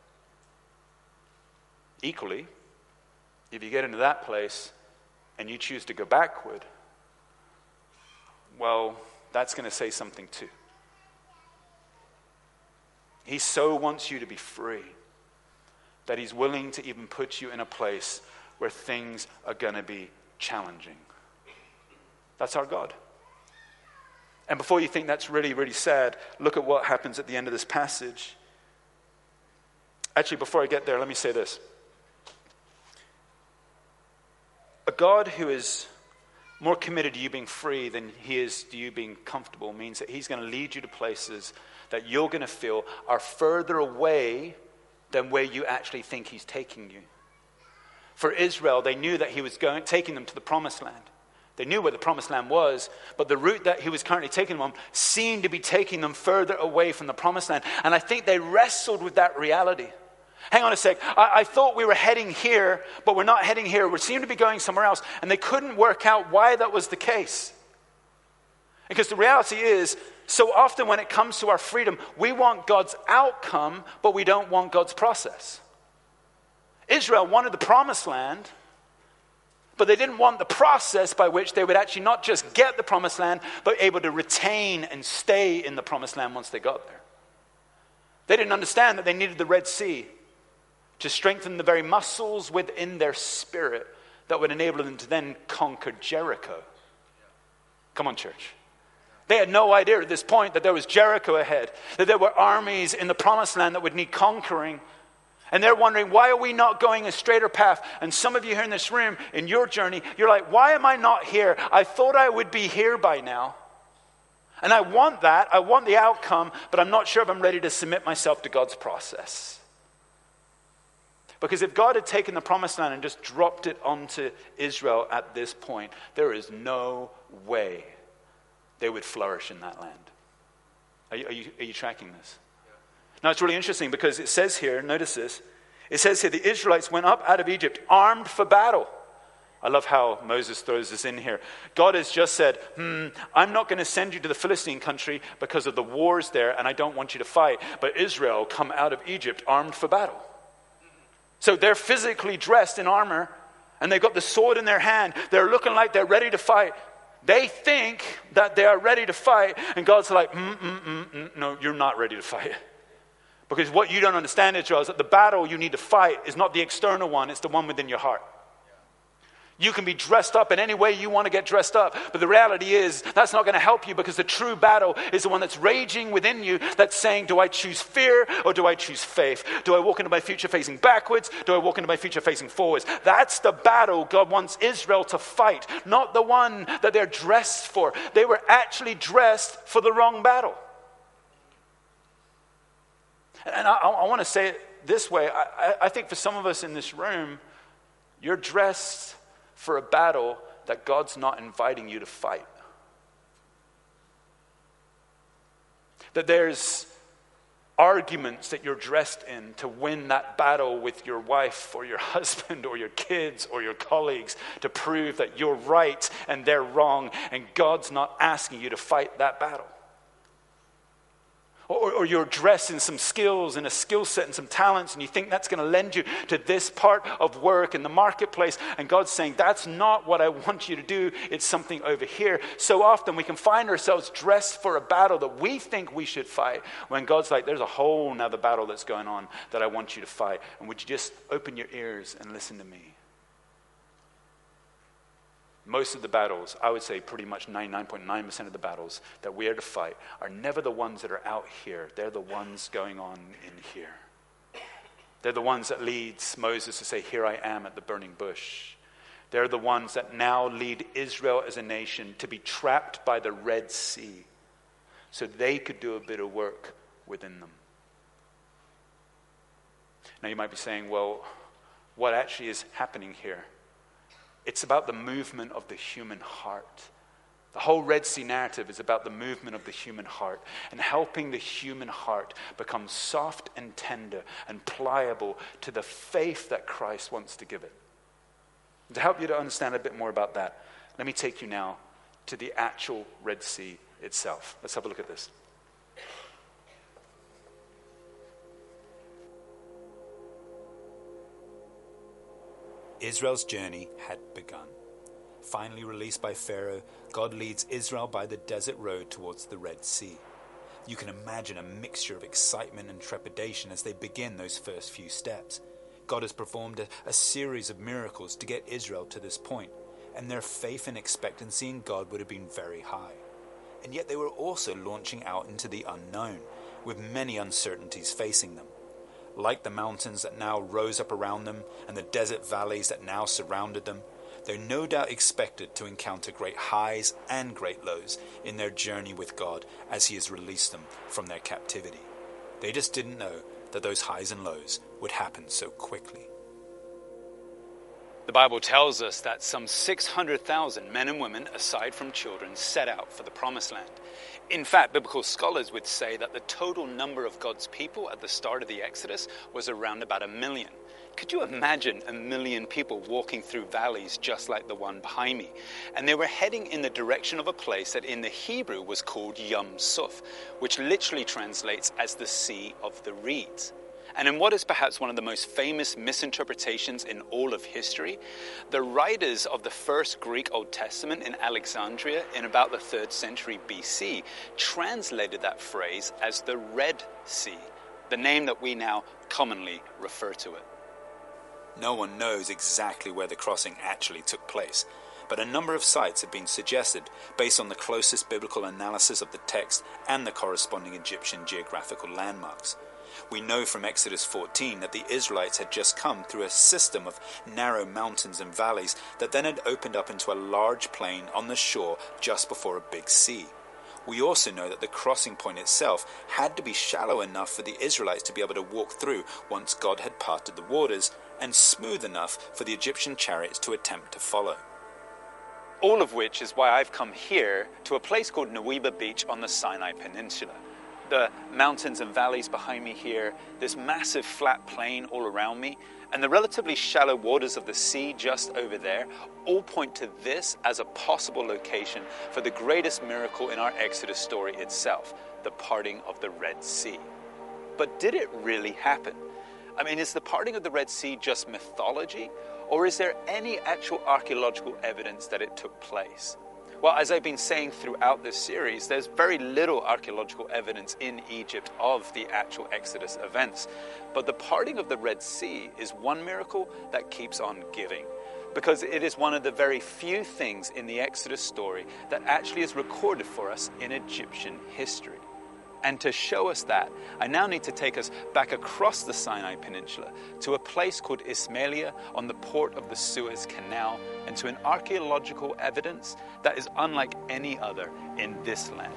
Equally, if you get into that place and you choose to go backward, well, that's going to say something too. He so wants you to be free that he's willing to even put you in a place where things are going to be challenging. That's our God. And before you think that's really, really sad, look at what happens at the end of this passage. Actually, before I get there, let me say this. A God who is more committed to you being free than he is to you being comfortable means that he's going to lead you to places that you're going to feel are further away than where you actually think he's taking you. For Israel, they knew that he was taking them to the promised land. They knew where the promised land was, but the route that he was currently taking them on seemed to be taking them further away from the promised land. And I think they wrestled with that reality. Hang on a sec. I thought we were heading here, but we're not heading here. We seem to be going somewhere else. And they couldn't work out why that was the case. Because the reality is, so often when it comes to our freedom, we want God's outcome, but we don't want God's process. Israel wanted the promised land, but they didn't want the process by which they would actually not just get the promised land, but able to retain and stay in the promised land once they got there. They didn't understand that they needed the Red Sea to strengthen the very muscles within their spirit that would enable them to then conquer Jericho. Come on, church. They had no idea at this point that there was Jericho ahead, that there were armies in the promised land that would need conquering. And they're wondering, why are we not going a straighter path? And some of you here in this room, in your journey, you're like, why am I not here? I thought I would be here by now. And I want that. I want the outcome, but I'm not sure if I'm ready to submit myself to God's process. Because if God had taken the promised land and just dropped it onto Israel at this point, there is no way they would flourish in that land. Are you tracking this? Now, it's really interesting because it says here, notice this, it says here, the Israelites went up out of Egypt armed for battle. I love how Moses throws this in here. God has just said, I'm not going to send you to the Philistine country because of the wars there, and I don't want you to fight. But Israel come out of Egypt armed for battle. So they're physically dressed in armor, and they've got the sword in their hand. They're looking like they're ready to fight. They think that they are ready to fight, and God's like, no, you're not ready to fight. Because what you don't understand, Israel, is that the battle you need to fight is not the external one, it's the one within your heart. You can be dressed up in any way you want to get dressed up, but the reality is that's not going to help you, because the true battle is the one that's raging within you, that's saying, do I choose fear or do I choose faith? Do I walk into my future facing backwards? Do I walk into my future facing forwards? That's the battle God wants Israel to fight, not the one that they're dressed for. They were actually dressed for the wrong battle. And I want to say it this way. I think for some of us in this room, you're dressed for a battle that God's not inviting you to fight. That there's arguments that you're dressed in to win that battle with your wife or your husband or your kids or your colleagues, to prove that you're right and they're wrong, and God's not asking you to fight that battle. Or you're dressed in some skills and a skill set and some talents, and you think that's going to lend you to this part of work in the marketplace. And God's saying, that's not what I want you to do. It's something over here. So often we can find ourselves dressed for a battle that we think we should fight, when God's like, there's a whole nother battle that's going on that I want you to fight. And would you just open your ears and listen to me? Most of the battles, I would say pretty much 99.9% of the battles that we are to fight are never the ones that are out here. They're the ones going on in here. They're the ones that leads Moses to say, here I am at the burning bush. They're the ones that now lead Israel as a nation to be trapped by the Red Sea so they could do a bit of work within them. Now you might be saying, well, what actually is happening here? It's about the movement of the human heart. The whole Red Sea narrative is about the movement of the human heart and helping the human heart become soft and tender and pliable to the faith that Christ wants to give it. And to help you to understand a bit more about that, let me take you now to the actual Red Sea itself. Let's have a look at this. Israel's journey had begun. Finally released by Pharaoh, God leads Israel by the desert road towards the Red Sea. You can imagine a mixture of excitement and trepidation as they begin those first few steps. God has performed a series of miracles to get Israel to this point, and their faith and expectancy in God would have been very high. And yet they were also launching out into the unknown, with many uncertainties facing them. Like the mountains that now rose up around them and the desert valleys that now surrounded them, they no doubt expected to encounter great highs and great lows in their journey with God as He has released them from their captivity. They just didn't know that those highs and lows would happen so quickly. The Bible tells us that some 600,000 men and women, aside from children, set out for the Promised Land. In fact, biblical scholars would say that the total number of God's people at the start of the Exodus was around about 1 million. Could you imagine 1 million people walking through valleys just like the one behind me? And they were heading in the direction of a place that in the Hebrew was called Yam Suf, which literally translates as the Sea of the Reeds. And in what is perhaps one of the most famous misinterpretations in all of history, the writers of the first Greek Old Testament in Alexandria in about the 3rd century BC translated that phrase as the Red Sea, the name that we now commonly refer to it. No one knows exactly where the crossing actually took place, but a number of sites have been suggested based on the closest biblical analysis of the text and the corresponding Egyptian geographical landmarks. We know from Exodus 14 that the Israelites had just come through a system of narrow mountains and valleys that then had opened up into a large plain on the shore just before a big sea. We also know that the crossing point itself had to be shallow enough for the Israelites to be able to walk through once God had parted the waters, and smooth enough for the Egyptian chariots to attempt to follow. All of which is why I've come here to a place called Nuweiba Beach on the Sinai Peninsula. The mountains and valleys behind me here, this massive flat plain all around me, and the relatively shallow waters of the sea just over there all point to this as a possible location for the greatest miracle in our Exodus story itself, the parting of the Red Sea. But did it really happen? I mean, is the parting of the Red Sea just mythology, or is there any actual archaeological evidence that it took place? Well, as I've been saying throughout this series, there's very little archaeological evidence in Egypt of the actual Exodus events. But the parting of the Red Sea is one miracle that keeps on giving, because it is one of the very few things in the Exodus story that actually is recorded for us in Egyptian history. And to show us that, I now need to take us back across the Sinai Peninsula to a place called Ismailia on the port of the Suez Canal, and to an archaeological evidence that is unlike any other in this land.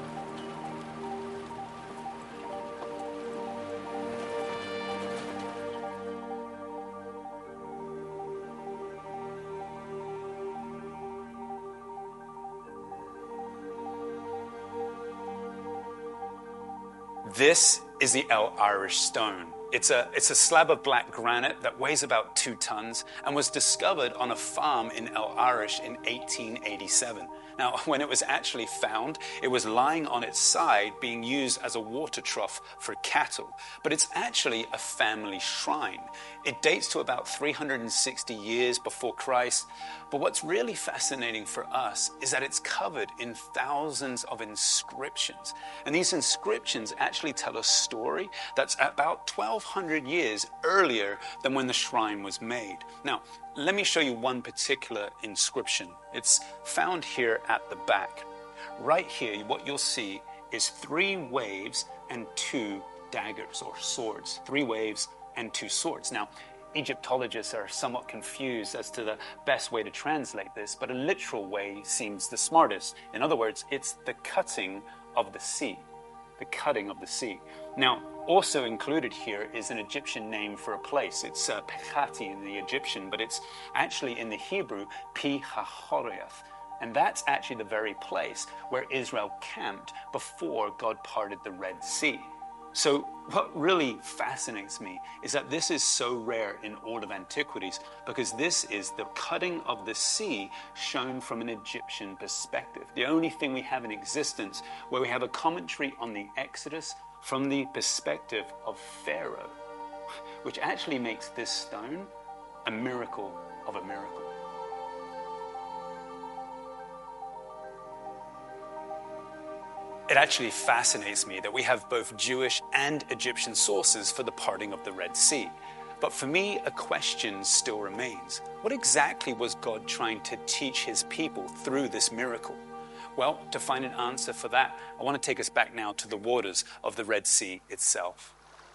This is the El Arish stone. It's a slab of black granite that weighs about 2 tons and was discovered on a farm in El Arish in 1887. Now, when it was actually found, it was lying on its side being used as a water trough for cattle. But it's actually a family shrine. It dates to about 360 years before Christ. But what's really fascinating for us is that it's covered in thousands of inscriptions. And these inscriptions actually tell a story that's about 1,200 years earlier than when the shrine was made. Now, let me show you one particular inscription. It's found here at the back. Right here, what you'll see is 3 waves and 2 daggers or swords. 3 waves and 2 swords. Now, Egyptologists are somewhat confused as to the best way to translate this, but a literal way seems the smartest. In other words, it's the cutting of the sea. The cutting of the sea. Now, also included here is an Egyptian name for a place. It's Pechati in the Egyptian, but it's actually in the Hebrew, Pi HaHoreth. And that's actually the very place where Israel camped before God parted the Red Sea. So what really fascinates me is that this is so rare in all of antiquities, because this is the cutting of the sea shown from an Egyptian perspective. The only thing we have in existence where we have a commentary on the Exodus from the perspective of Pharaoh, which actually makes this stone a miracle of a miracle. It actually fascinates me that we have both Jewish and Egyptian sources for the parting of the Red Sea. But for me, a question still remains. What exactly was God trying to teach his people through this miracle? Well, to find an answer for that, I want to take us back now to the waters of the Red Sea itself.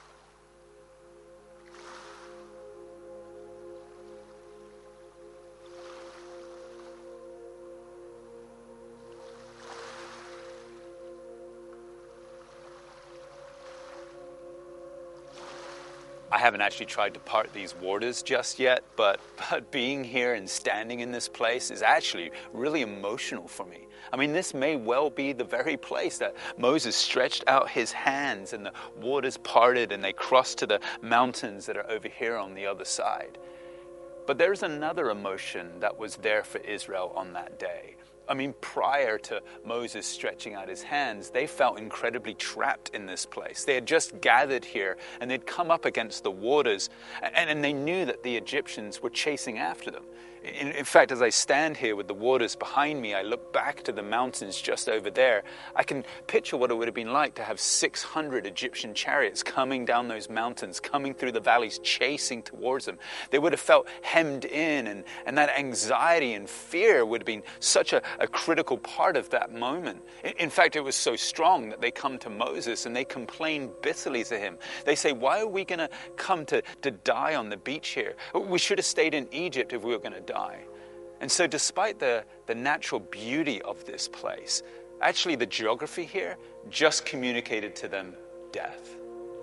I haven't actually tried to part these waters just yet, but being here and standing in this place is actually really emotional for me. I mean, this may well be the very place that Moses stretched out his hands and the waters parted and they crossed to the mountains that are over here on the other side. But there's another emotion that was there for Israel on that day. I mean, prior to Moses stretching out his hands, they felt incredibly trapped in this place. They had just gathered here and they'd come up against the waters, and they knew that the Egyptians were chasing after them. In fact, as I stand here with the waters behind me, I look back to the mountains just over there. I can picture what it would have been like to have 600 Egyptian chariots coming down those mountains, coming through the valleys, chasing towards them. They would have felt hemmed in, and that anxiety and fear would have been such a critical part of that moment. In fact, it was so strong that they come to Moses and they complain bitterly to him. They say, why are we going to come to die on the beach here? We should have stayed in Egypt if we were going to die. And so despite the natural beauty of this place, actually the geography here just communicated to them death.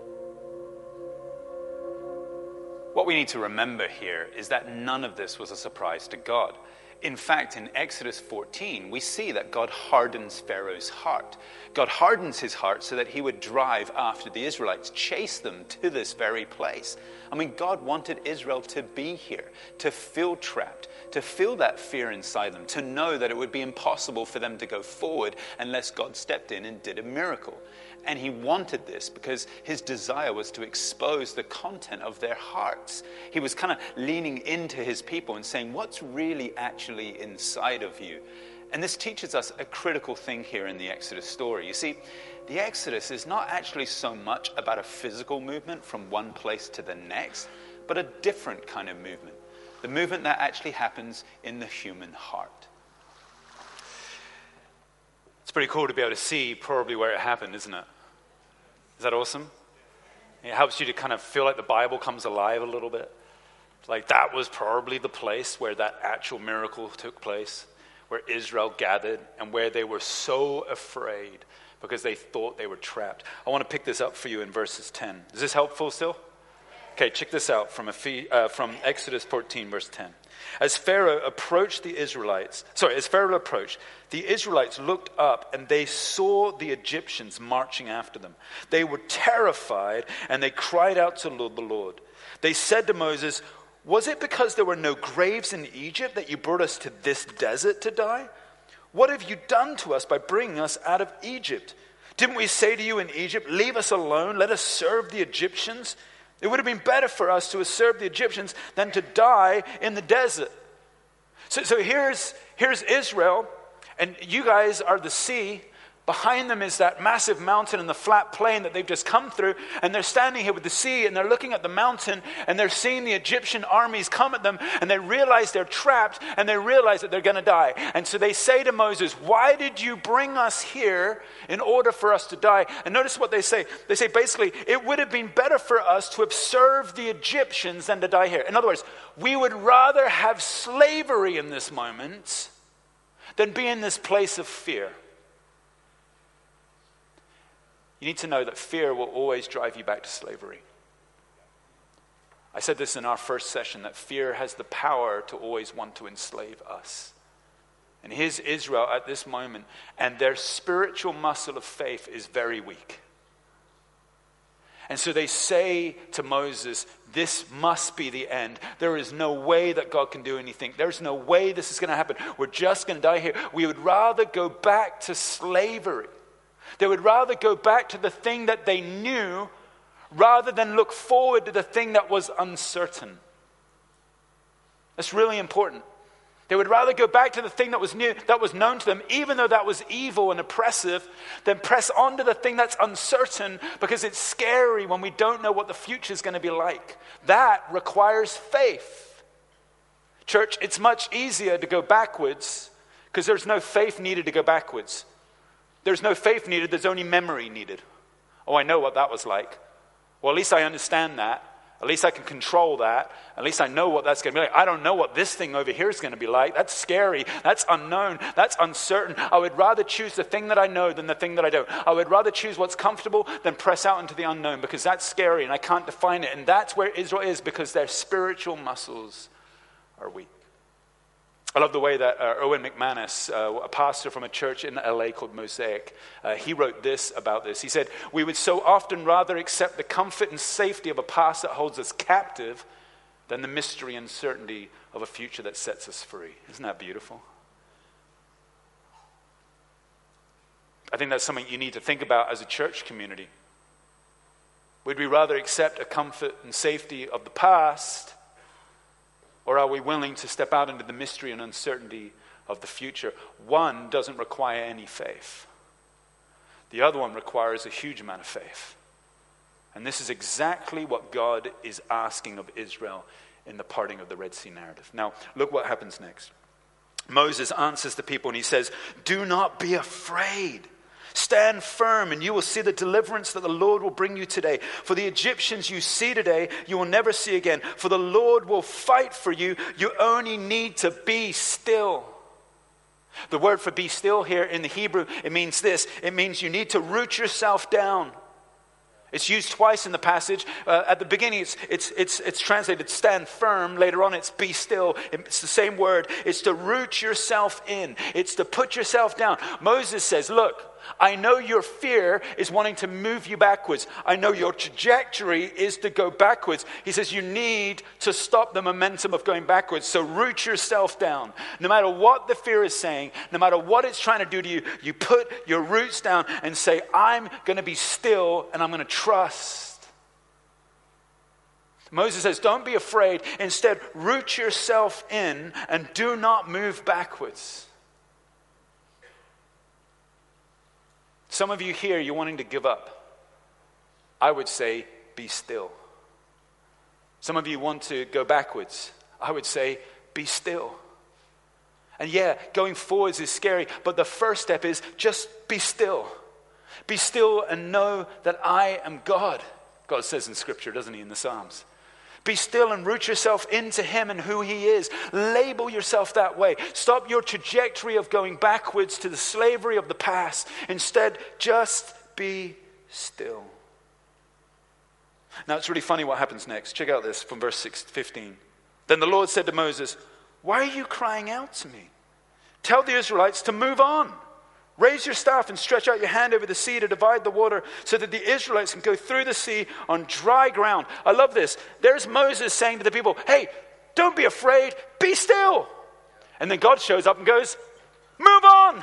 What we need to remember here is that none of this was a surprise to God. In fact, in Exodus 14, we see that God hardens Pharaoh's heart. God hardens his heart so that he would drive after the Israelites, chase them to this very place. I mean, God wanted Israel to be here, to feel trapped, to feel that fear inside them, to know that it would be impossible for them to go forward unless God stepped in and did a miracle. And he wanted this because his desire was to expose the content of their hearts. He was kind of leaning into his people and saying, what's really actually inside of you? And this teaches us a critical thing here in the Exodus story. You see, the Exodus is not actually so much about a physical movement from one place to the next, but a different kind of movement. The movement that actually happens in the human heart. It's pretty cool to be able to see probably where it happened, isn't it? Is that awesome? It helps you to kind of feel like the Bible comes alive a little bit. Like that was probably the place where that actual miracle took place, where Israel gathered and where they were so afraid because they thought they were trapped. I want to pick this up for you in verses 10. Is this helpful still? Okay, check this out from Exodus 14, verse 10. As Pharaoh approached, the Israelites looked up and they saw the Egyptians marching after them. They were terrified and they cried out to the Lord. They said to Moses, was it because there were no graves in Egypt that you brought us to this desert to die? What have you done to us by bringing us out of Egypt? Didn't we say to you in Egypt, leave us alone, let us serve the Egyptians? It would have been better for us to have served the Egyptians than to die in the desert. So here's Israel, and you guys are the sea. Behind them is that massive mountain and the flat plain that they've just come through. And they're standing here with the sea and they're looking at the mountain and they're seeing the Egyptian armies come at them. And they realize they're trapped and they realize that they're going to die. And so they say to Moses, why did you bring us here in order for us to die? And notice what they say. They say basically, it would have been better for us to have served the Egyptians than to die here. In other words, we would rather have slavery in this moment than be in this place of fear. You need to know that fear will always drive you back to slavery. I said this in our first session, that fear has the power to always want to enslave us. And here's Israel at this moment, and their spiritual muscle of faith is very weak. And so they say to Moses, this must be the end. There is no way that God can do anything. There's no way this is going to happen. We're just going to die here. We would rather go back to slavery. They would rather go back to the thing that they knew rather than look forward to the thing that was uncertain. That's really important. They would rather go back to the thing that was new, that was known to them, even though that was evil and oppressive, than press on to the thing that's uncertain because it's scary when we don't know what the future is going to be like. That requires faith. Church, it's much easier to go backwards because there's no faith needed to go backwards. There's no faith needed, there's only memory needed. Oh, I know what that was like. Well, at least I understand that. At least I can control that. At least I know what that's going to be like. I don't know what this thing over here is going to be like. That's scary. That's unknown. That's uncertain. I would rather choose the thing that I know than the thing that I don't. I would rather choose what's comfortable than press out into the unknown because that's scary and I can't define it. And that's where Israel is because their spiritual muscles are weak. I love the way that Erwin McManus, a pastor from a church in LA called Mosaic, he wrote this about this. He said, we would so often rather accept the comfort and safety of a past that holds us captive than the mystery and certainty of a future that sets us free. Isn't that beautiful? I think that's something you need to think about as a church community. Would we rather accept a comfort and safety of the past, or are we willing to step out into the mystery and uncertainty of the future? One doesn't require any faith. The other one requires a huge amount of faith. And this is exactly what God is asking of Israel in the parting of the Red Sea narrative. Now, look what happens next. Moses answers the people and he says, "Do not be afraid. Stand firm and you will see the deliverance that the Lord will bring you today. For the Egyptians you see today, you will never see again. For the Lord will fight for you. You only need to be still." The word for be still here in the Hebrew, it means this. It means you need to root yourself down. It's used twice in the passage. At the beginning, it's translated stand firm. Later on, it's be still. It's the same word. It's to root yourself in. It's to put yourself down. Moses says, look, I know your fear is wanting to move you backwards. I know your trajectory is to go backwards. He says you need to stop the momentum of going backwards. So root yourself down. No matter what the fear is saying, no matter what it's trying to do to you, you put your roots down and say, I'm going to be still and I'm going to trust. Moses says, don't be afraid. Instead, root yourself in and do not move backwards. Some of you here, you're wanting to give up. I would say, be still. Some of you want to go backwards. I would say, be still. And yeah, going forwards is scary, but the first step is just be still. Be still and know that I am God. God says in Scripture, doesn't he, in the Psalms? Be still and root yourself into him and who he is. Label yourself that way. Stop your trajectory of going backwards to the slavery of the past. Instead, just be still. Now, it's really funny what happens next. Check out this from verse 15. Then the Lord said to Moses, "Why are you crying out to me? Tell the Israelites to move on. Raise your staff and stretch out your hand over the sea to divide the water so that the Israelites can go through the sea on dry ground." I love this. There's Moses saying to the people, hey, don't be afraid, be still. And then God shows up and goes, move on.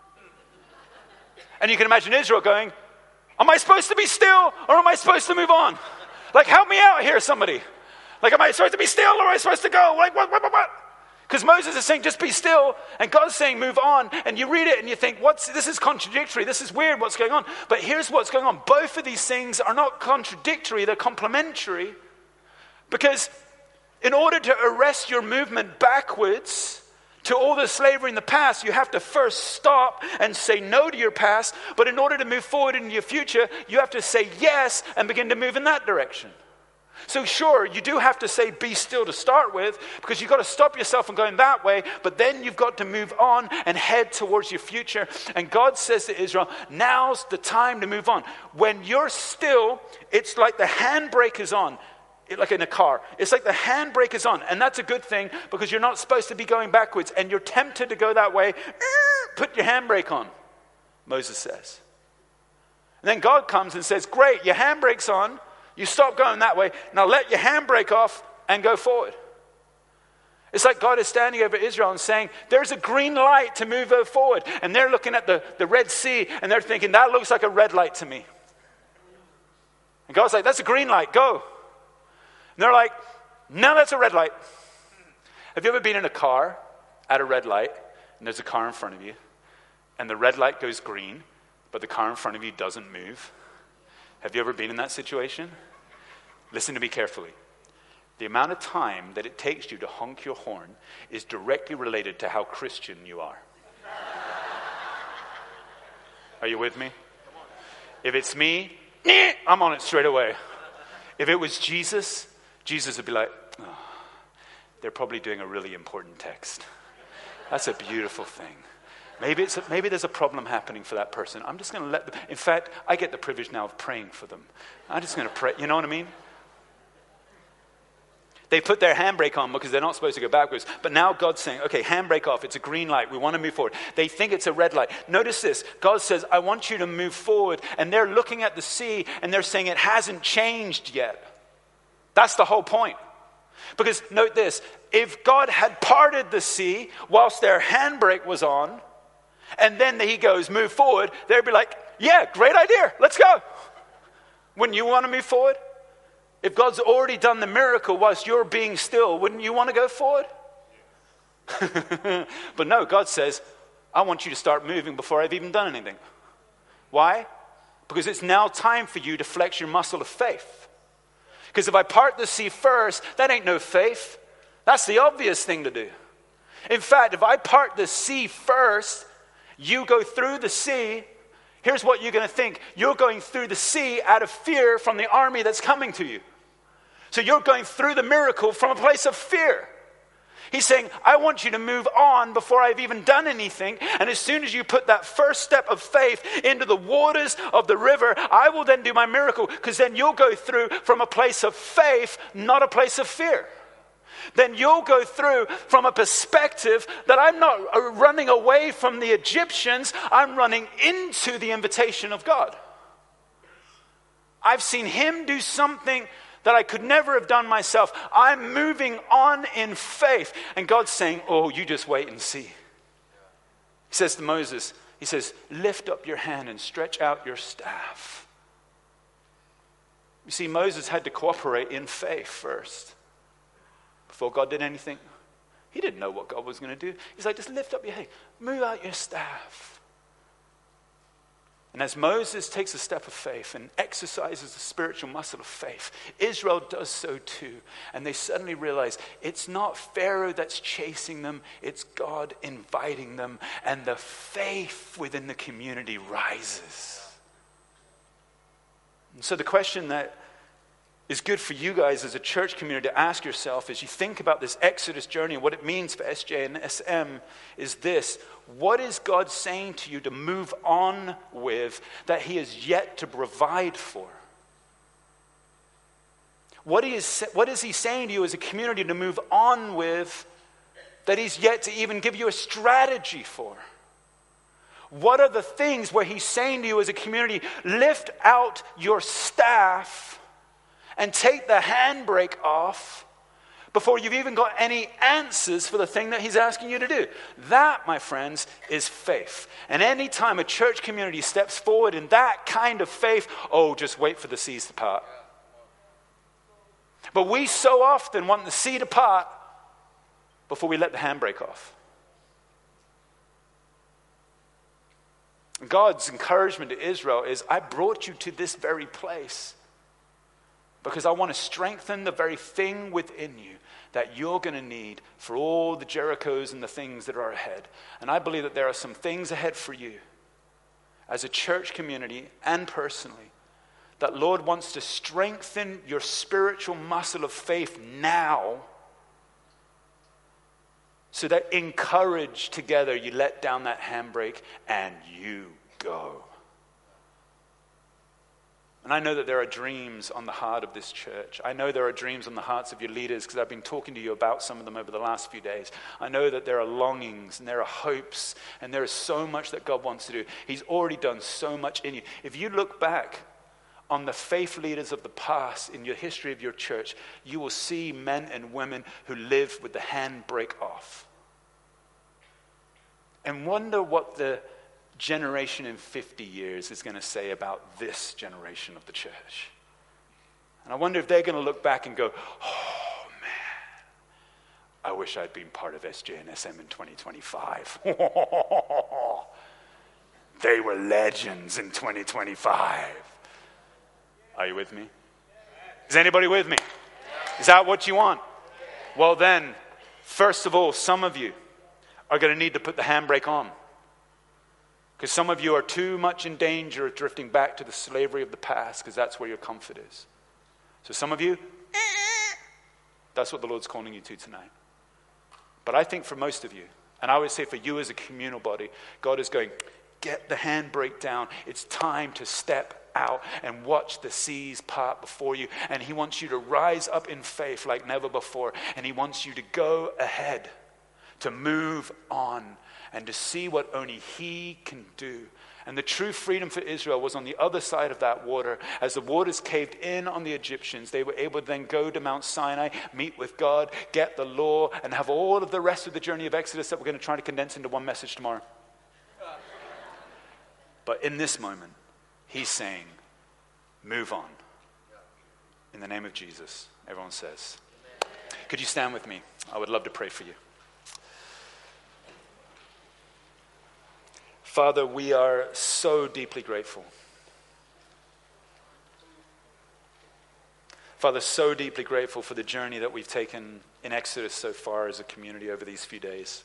And you can imagine Israel going, am I supposed to be still or am I supposed to move on? Like, help me out here, somebody. Like, am I supposed to be still or am I supposed to go? Like, what? Because Moses is saying, just be still, and God's saying, move on. And you read it and you think, this is contradictory. This is weird, what's going on? But here's what's going on. Both of these things are not contradictory, they're complementary. Because in order to arrest your movement backwards to all the slavery in the past, you have to first stop and say no to your past. But in order to move forward in your future, you have to say yes and begin to move in that direction. So sure, you do have to say be still to start with, because you've got to stop yourself from going that way, but then you've got to move on and head towards your future. And God says to Israel, now's the time to move on. When you're still, it's like the handbrake is on, like in a car. It's like the handbrake is on, and that's a good thing because you're not supposed to be going backwards, and you're tempted to go that way. Put your handbrake on, Moses says. And then God comes and says, great, your handbrake's on. You stop going that way. Now let your handbrake off and go forward. It's like God is standing over Israel and saying, there's a green light to move forward. And they're looking at the Red Sea and they're thinking, that looks like a red light to me. And God's like, that's a green light, go. And they're like, no, that's a red light. Have you ever been in a car at a red light and there's a car in front of you and the red light goes green, but the car in front of you doesn't move? Have you ever been in that situation? Listen to me carefully. The amount of time that it takes you to honk your horn is directly related to how Christian you are. Are you with me? If it's me, I'm on it straight away. If it was Jesus, Jesus would be like, oh, they're probably doing a really important text. That's a beautiful thing. Maybe there's a problem happening for that person. I'm just going to let them. In fact, I get the privilege now of praying for them. I'm just going to pray. You know what I mean? They put their handbrake on because they're not supposed to go backwards. But now God's saying, okay, handbrake off. It's a green light. We want to move forward. They think it's a red light. Notice this. God says, I want you to move forward. And they're looking at the sea and they're saying it hasn't changed yet. That's the whole point. Because note this. If God had parted the sea whilst their handbrake was on, and then he goes, move forward, they'd be like, yeah, great idea, let's go. Wouldn't you want to move forward? If God's already done the miracle whilst you're being still, wouldn't you want to go forward? But no, God says, I want you to start moving before I've even done anything. Why? Because it's now time for you to flex your muscle of faith. Because if I part the sea first, that ain't no faith. That's the obvious thing to do. In fact, if I part the sea first, you go through the sea, here's what you're going to think. You're going through the sea out of fear from the army that's coming to you. So you're going through the miracle from a place of fear. He's saying, I want you to move on before I've even done anything. And as soon as you put that first step of faith into the waters of the river, I will then do my miracle. Because then you'll go through from a place of faith, not a place of fear. Then you'll go through from a perspective that I'm not running away from the Egyptians. I'm running into the invitation of God. I've seen him do something that I could never have done myself. I'm moving on in faith. And God's saying, oh, you just wait and see. He says to Moses, he says, lift up your hand and stretch out your staff. You see, Moses had to cooperate in faith first. Before God did anything, he didn't know what God was going to do. He's like, just lift up your hand, move out your staff. And as Moses takes a step of faith and exercises the spiritual muscle of faith, Israel does so too. And they suddenly realize it's not Pharaoh that's chasing them, it's God inviting them. And the faith within the community rises. And so the question that is good for you guys as a church community to ask yourself as you think about this Exodus journey and what it means for SJ and SM is this. What is God saying to you to move on with that he has yet to provide for? What is he saying to you as a community to move on with that he's yet to even give you a strategy for? What are the things where he's saying to you as a community, lift out your staff and take the handbrake off before you've even got any answers for the thing that he's asking you to do? That, my friends, is faith. And any time a church community steps forward in that kind of faith, oh, just wait for the seas to part. But we so often want the sea to part before we let the handbrake off. God's encouragement to Israel is, I brought you to this very place because I want to strengthen the very thing within you that you're going to need for all the Jerichos and the things that are ahead. And I believe that there are some things ahead for you as a church community and personally that Lord wants to strengthen your spiritual muscle of faith now so that encouraged together you let down that handbrake and you go. And I know that there are dreams on the heart of this church. I know there are dreams on the hearts of your leaders because I've been talking to you about some of them over the last few days. I know that there are longings and there are hopes and there is so much that God wants to do. He's already done so much in you. If you look back on the faith leaders of the past in your history of your church, you will see men and women who lived with the handbrake off. And wonder what the generation in 50 years is going to say about this generation of the church. And I wonder if they're going to look back and go, oh man, I wish I'd been part of SJ and SM in 2025. They were legends in 2025. Are you with me? Is anybody with me? Is that what you want? Well then, first of all, some of you are going to need to put the handbrake on. Because some of you are too much in danger of drifting back to the slavery of the past, because that's where your comfort is. So some of you, that's what the Lord's calling you to tonight. But I think for most of you, and I would say for you as a communal body, God is going, get the handbrake down. It's time to step out and watch the seas part before you. And he wants you to rise up in faith like never before. And he wants you to go ahead, to move on, and to see what only he can do. And the true freedom for Israel was on the other side of that water. As the waters caved in on the Egyptians, they were able to then go to Mount Sinai, meet with God, get the law, and have all of the rest of the journey of Exodus that we're going to try to condense into one message tomorrow. But in this moment, he's saying, move on. In the name of Jesus, everyone says. Could you stand with me? I would love to pray for you. Father, we are so deeply grateful. Father, so deeply grateful for the journey that we've taken in Exodus so far as a community over these few days.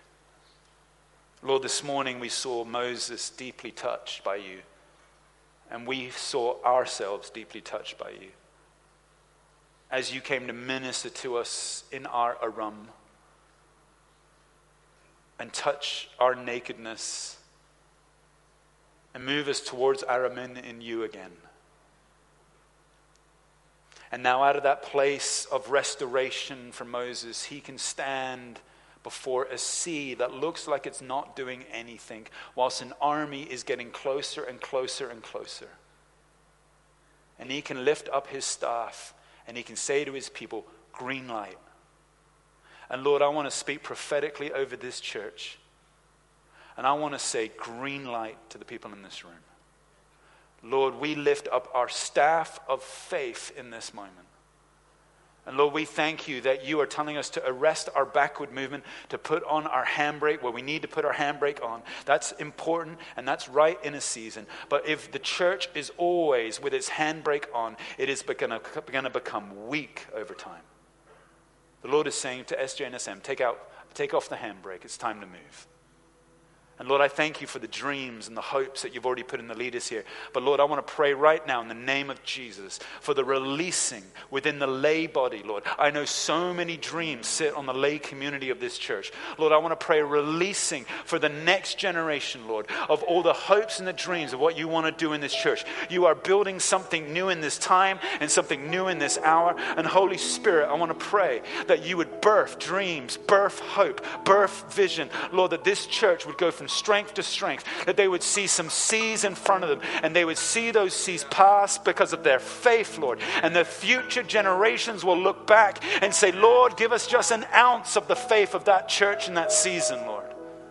Lord, this morning we saw Moses deeply touched by you, and we saw ourselves deeply touched by you as you came to minister to us in our Aram and touch our nakedness and move us towards Aramin in you again. And now out of that place of restoration for Moses, he can stand before a sea that looks like it's not doing anything, whilst an army is getting closer and closer and closer. And he can lift up his staff and he can say to his people, green light. And Lord, I want to speak prophetically over this church. And I want to say green light to the people in this room. Lord, we lift up our staff of faith in this moment. And Lord, we thank you that you are telling us to arrest our backward movement, to put on our handbrake where we need to put our handbrake on. That's important and that's right in a season. But if the church is always with its handbrake on, it is going to become weak over time. The Lord is saying to SJ and SM, take off the handbrake. It's time to move. And Lord, I thank you for the dreams and the hopes that you've already put in the leaders here. But Lord, I want to pray right now in the name of Jesus for the releasing within the lay body, Lord. I know so many dreams sit on the lay community of this church. Lord, I want to pray releasing for the next generation, Lord, of all the hopes and the dreams of what you want to do in this church. You are building something new in this time and something new in this hour. And Holy Spirit, I want to pray that you would birth dreams, birth hope, birth vision. Lord, that this church would go from strength to strength, that they would see some seas in front of them and they would see those seas pass because of their faith, Lord. And the future generations will look back and say, Lord, give us just an ounce of the faith of that church in that season, Lord.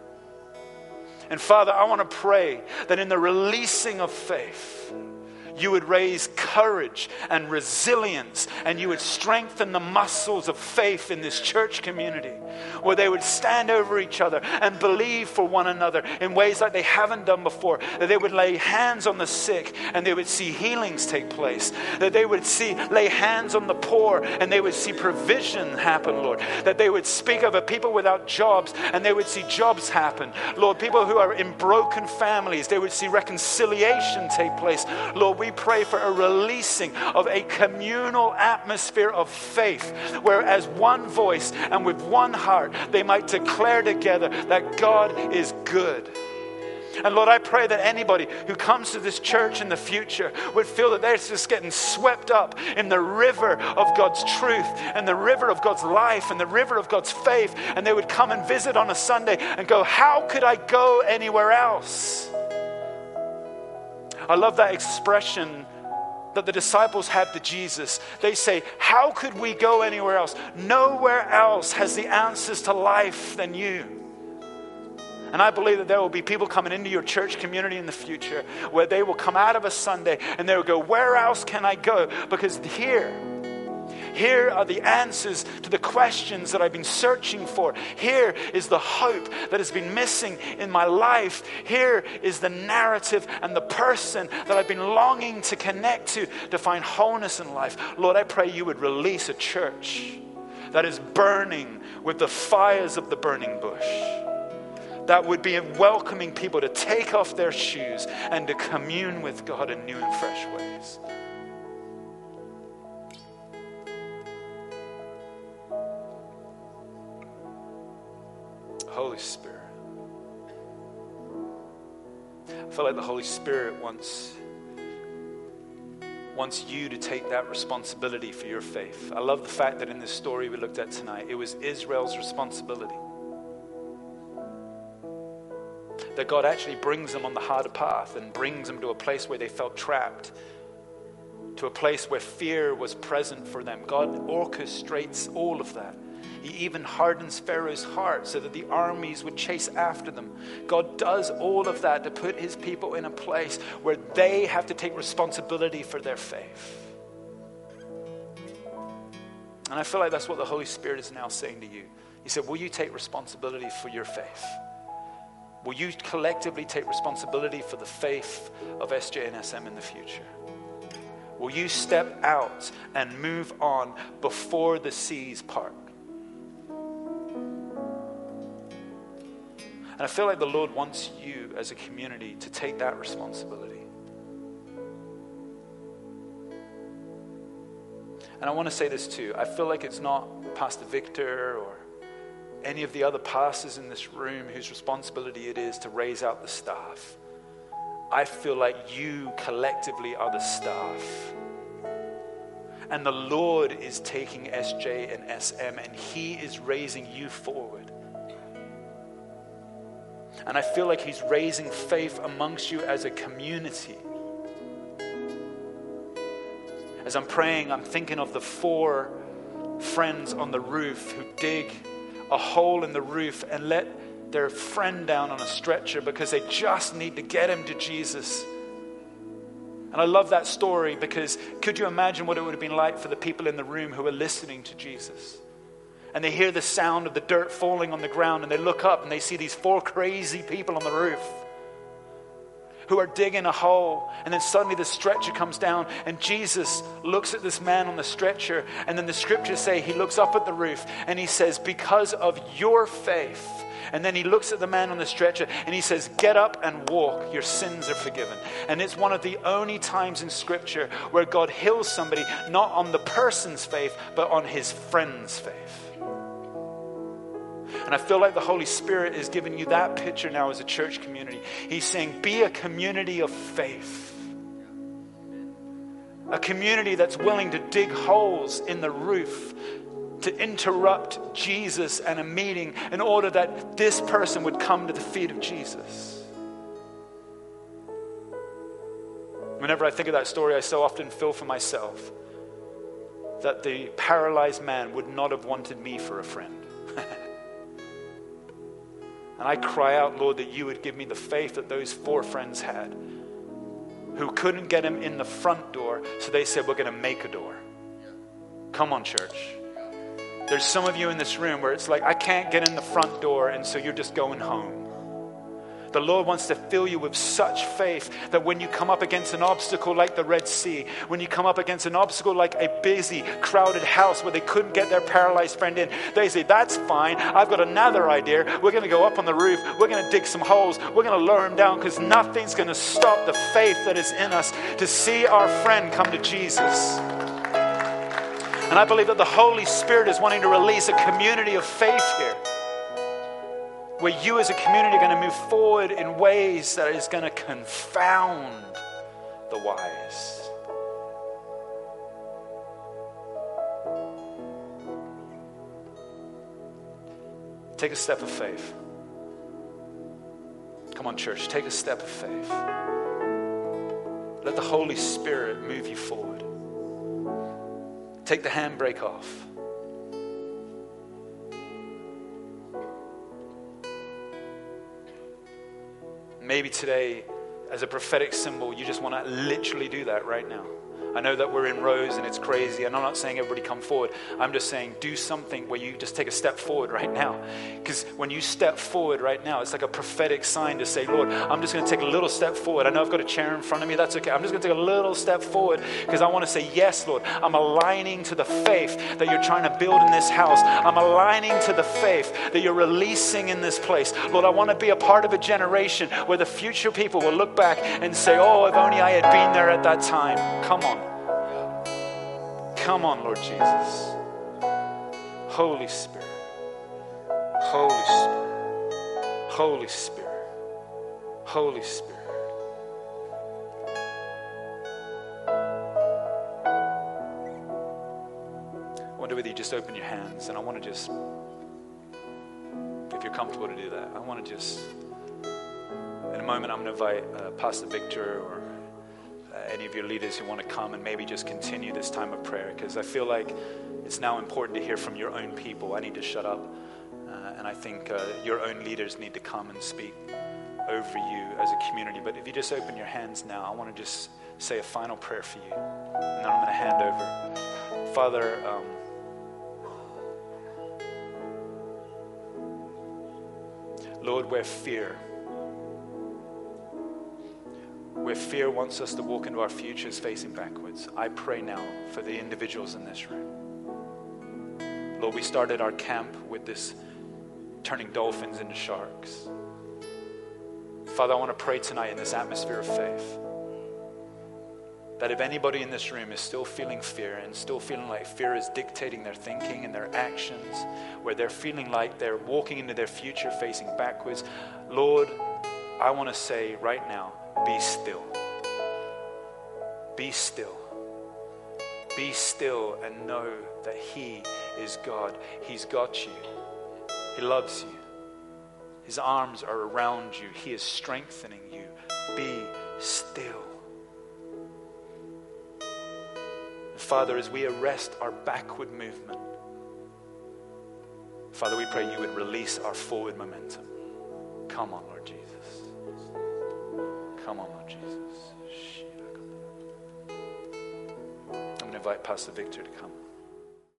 And Father, I want to pray that in the releasing of faith, you would raise courage and resilience, and you would strengthen the muscles of faith in this church community, where they would stand over each other and believe for one another in ways like they haven't done before, that they would lay hands on the sick and they would see healings take place, that they would lay hands on the poor and they would see provision happen, Lord, that they would speak over people without jobs and they would see jobs happen, Lord, people who are in broken families, they would see reconciliation take place. Lord, we pray for a releasing of a communal atmosphere of faith, where as one voice and with one heart, they might declare together that God is good. And Lord, I pray that anybody who comes to this church in the future would feel that they're just getting swept up in the river of God's truth and the river of God's life and the river of God's faith, and they would come and visit on a Sunday and go, how could I go anywhere else? I love that expression that the disciples had to Jesus. They say, how could we go anywhere else? Nowhere else has the answers to life than you. And I believe that there will be people coming into your church community in the future where they will come out of a Sunday and they will go, where else can I go? Because here are the answers to the questions that I've been searching for. Here is the hope that has been missing in my life. Here is the narrative and the person that I've been longing to connect to find wholeness in life. Lord, I pray you would release a church that is burning with the fires of the burning bush, that would be welcoming people to take off their shoes and to commune with God in new and fresh ways. Holy Spirit. I feel like the Holy Spirit wants you to take that responsibility for your faith. I love the fact that in this story we looked at tonight, it was Israel's responsibility. That God actually brings them on the harder path and brings them to a place where they felt trapped, to a place where fear was present for them. God orchestrates all of that. He even hardens Pharaoh's heart so that the armies would chase after them. God does all of that to put his people in a place where they have to take responsibility for their faith. And I feel like that's what the Holy Spirit is now saying to you. He said, will you take responsibility for your faith? Will you collectively take responsibility for the faith of SJ and SM in the future? Will you step out and move on before the seas part? And I feel like the Lord wants you as a community to take that responsibility. And I want to say this too. I feel like it's not Pastor Victor or any of the other pastors in this room whose responsibility it is to raise out the staff. I feel like you collectively are the staff. And the Lord is taking SJ and SM and he is raising you forward. And I feel like he's raising faith amongst you as a community. As I'm praying, I'm thinking of the 4 friends on the roof who dig a hole in the roof and let their friend down on a stretcher because they just need to get him to Jesus. And I love that story because could you imagine what it would have been like for the people in the room who are listening to Jesus? And they hear the sound of the dirt falling on the ground and they look up and they see these 4 crazy people on the roof who are digging a hole. And then suddenly the stretcher comes down and Jesus looks at this man on the stretcher. And then the scriptures say he looks up at the roof and he says, because of your faith. And then he looks at the man on the stretcher and he says, get up and walk. Your sins are forgiven. And it's one of the only times in scripture where God heals somebody, not on the person's faith, but on his friend's faith. And I feel like the Holy Spirit is giving you that picture now as a church community. He's saying, be a community of faith. A community that's willing to dig holes in the roof to interrupt Jesus and a meeting in order that this person would come to the feet of Jesus. Whenever I think of that story, I so often feel for myself that the paralyzed man would not have wanted me for a friend. And I cry out, Lord, that you would give me the faith that those 4 friends had who couldn't get him in the front door, so they said, we're going to make a door. Come on, church. There's some of you in this room where it's like, I can't get in the front door, and so you're just going home. The Lord wants to fill you with such faith that when you come up against an obstacle like the Red Sea, when you come up against an obstacle like a busy, crowded house where they couldn't get their paralyzed friend in, they say, that's fine. I've got another idea. We're going to go up on the roof. We're going to dig some holes. We're going to lower him down because nothing's going to stop the faith that is in us to see our friend come to Jesus. And I believe that the Holy Spirit is wanting to release a community of faith here, where you as a community are going to move forward in ways that is going to confound the wise. Take a step of faith. Come on, church, take a step of faith. Let the Holy Spirit move you forward. Take the handbrake off. Maybe today, as a prophetic symbol, you just want to literally do that right now. I know that we're in rows and it's crazy, and I'm not saying everybody come forward. I'm just saying do something where you just take a step forward right now. Because when you step forward right now, it's like a prophetic sign to say, Lord, I'm just going to take a little step forward. I know I've got a chair in front of me. That's okay. I'm just going to take a little step forward because I want to say, yes, Lord, I'm aligning to the faith that you're trying to build in this house. I'm aligning to the faith that you're releasing in this place. Lord, I want to be a part of a generation where the future people will look back and say, oh, if only I had been there at that time. Come on. Come on, Lord Jesus. Holy Spirit. Holy Spirit. Holy Spirit. Holy Spirit. I wonder whether you just open your hands, and I want to just, if you're comfortable to do that, I want to just, in a moment I'm going to invite Pastor Victor or any of your leaders who want to come and maybe just continue this time of prayer, because I feel like it's now important to hear from your own people. I need to shut up. And I think your own leaders need to come and speak over you as a community. But if you just open your hands now, I want to just say a final prayer for you. And then I'm going to hand over. Father, Lord, where fear wants us to walk into our futures facing backwards, I pray now for the individuals in this room. Lord, we started our camp with this turning dolphins into sharks. Father, I want to pray tonight in this atmosphere of faith that if anybody in this room is still feeling fear and still feeling like fear is dictating their thinking and their actions, where they're feeling like they're walking into their future facing backwards, Lord, I want to say right now, be still. Be still. Be still and know that He is God. He's got you. He loves you. His arms are around you. He is strengthening you. Be still. Father, as we arrest our backward movement, Father, we pray you would release our forward momentum. Come on, Lord Jesus. Come on, Lord Jesus. I'm going to invite Pastor Victor to come.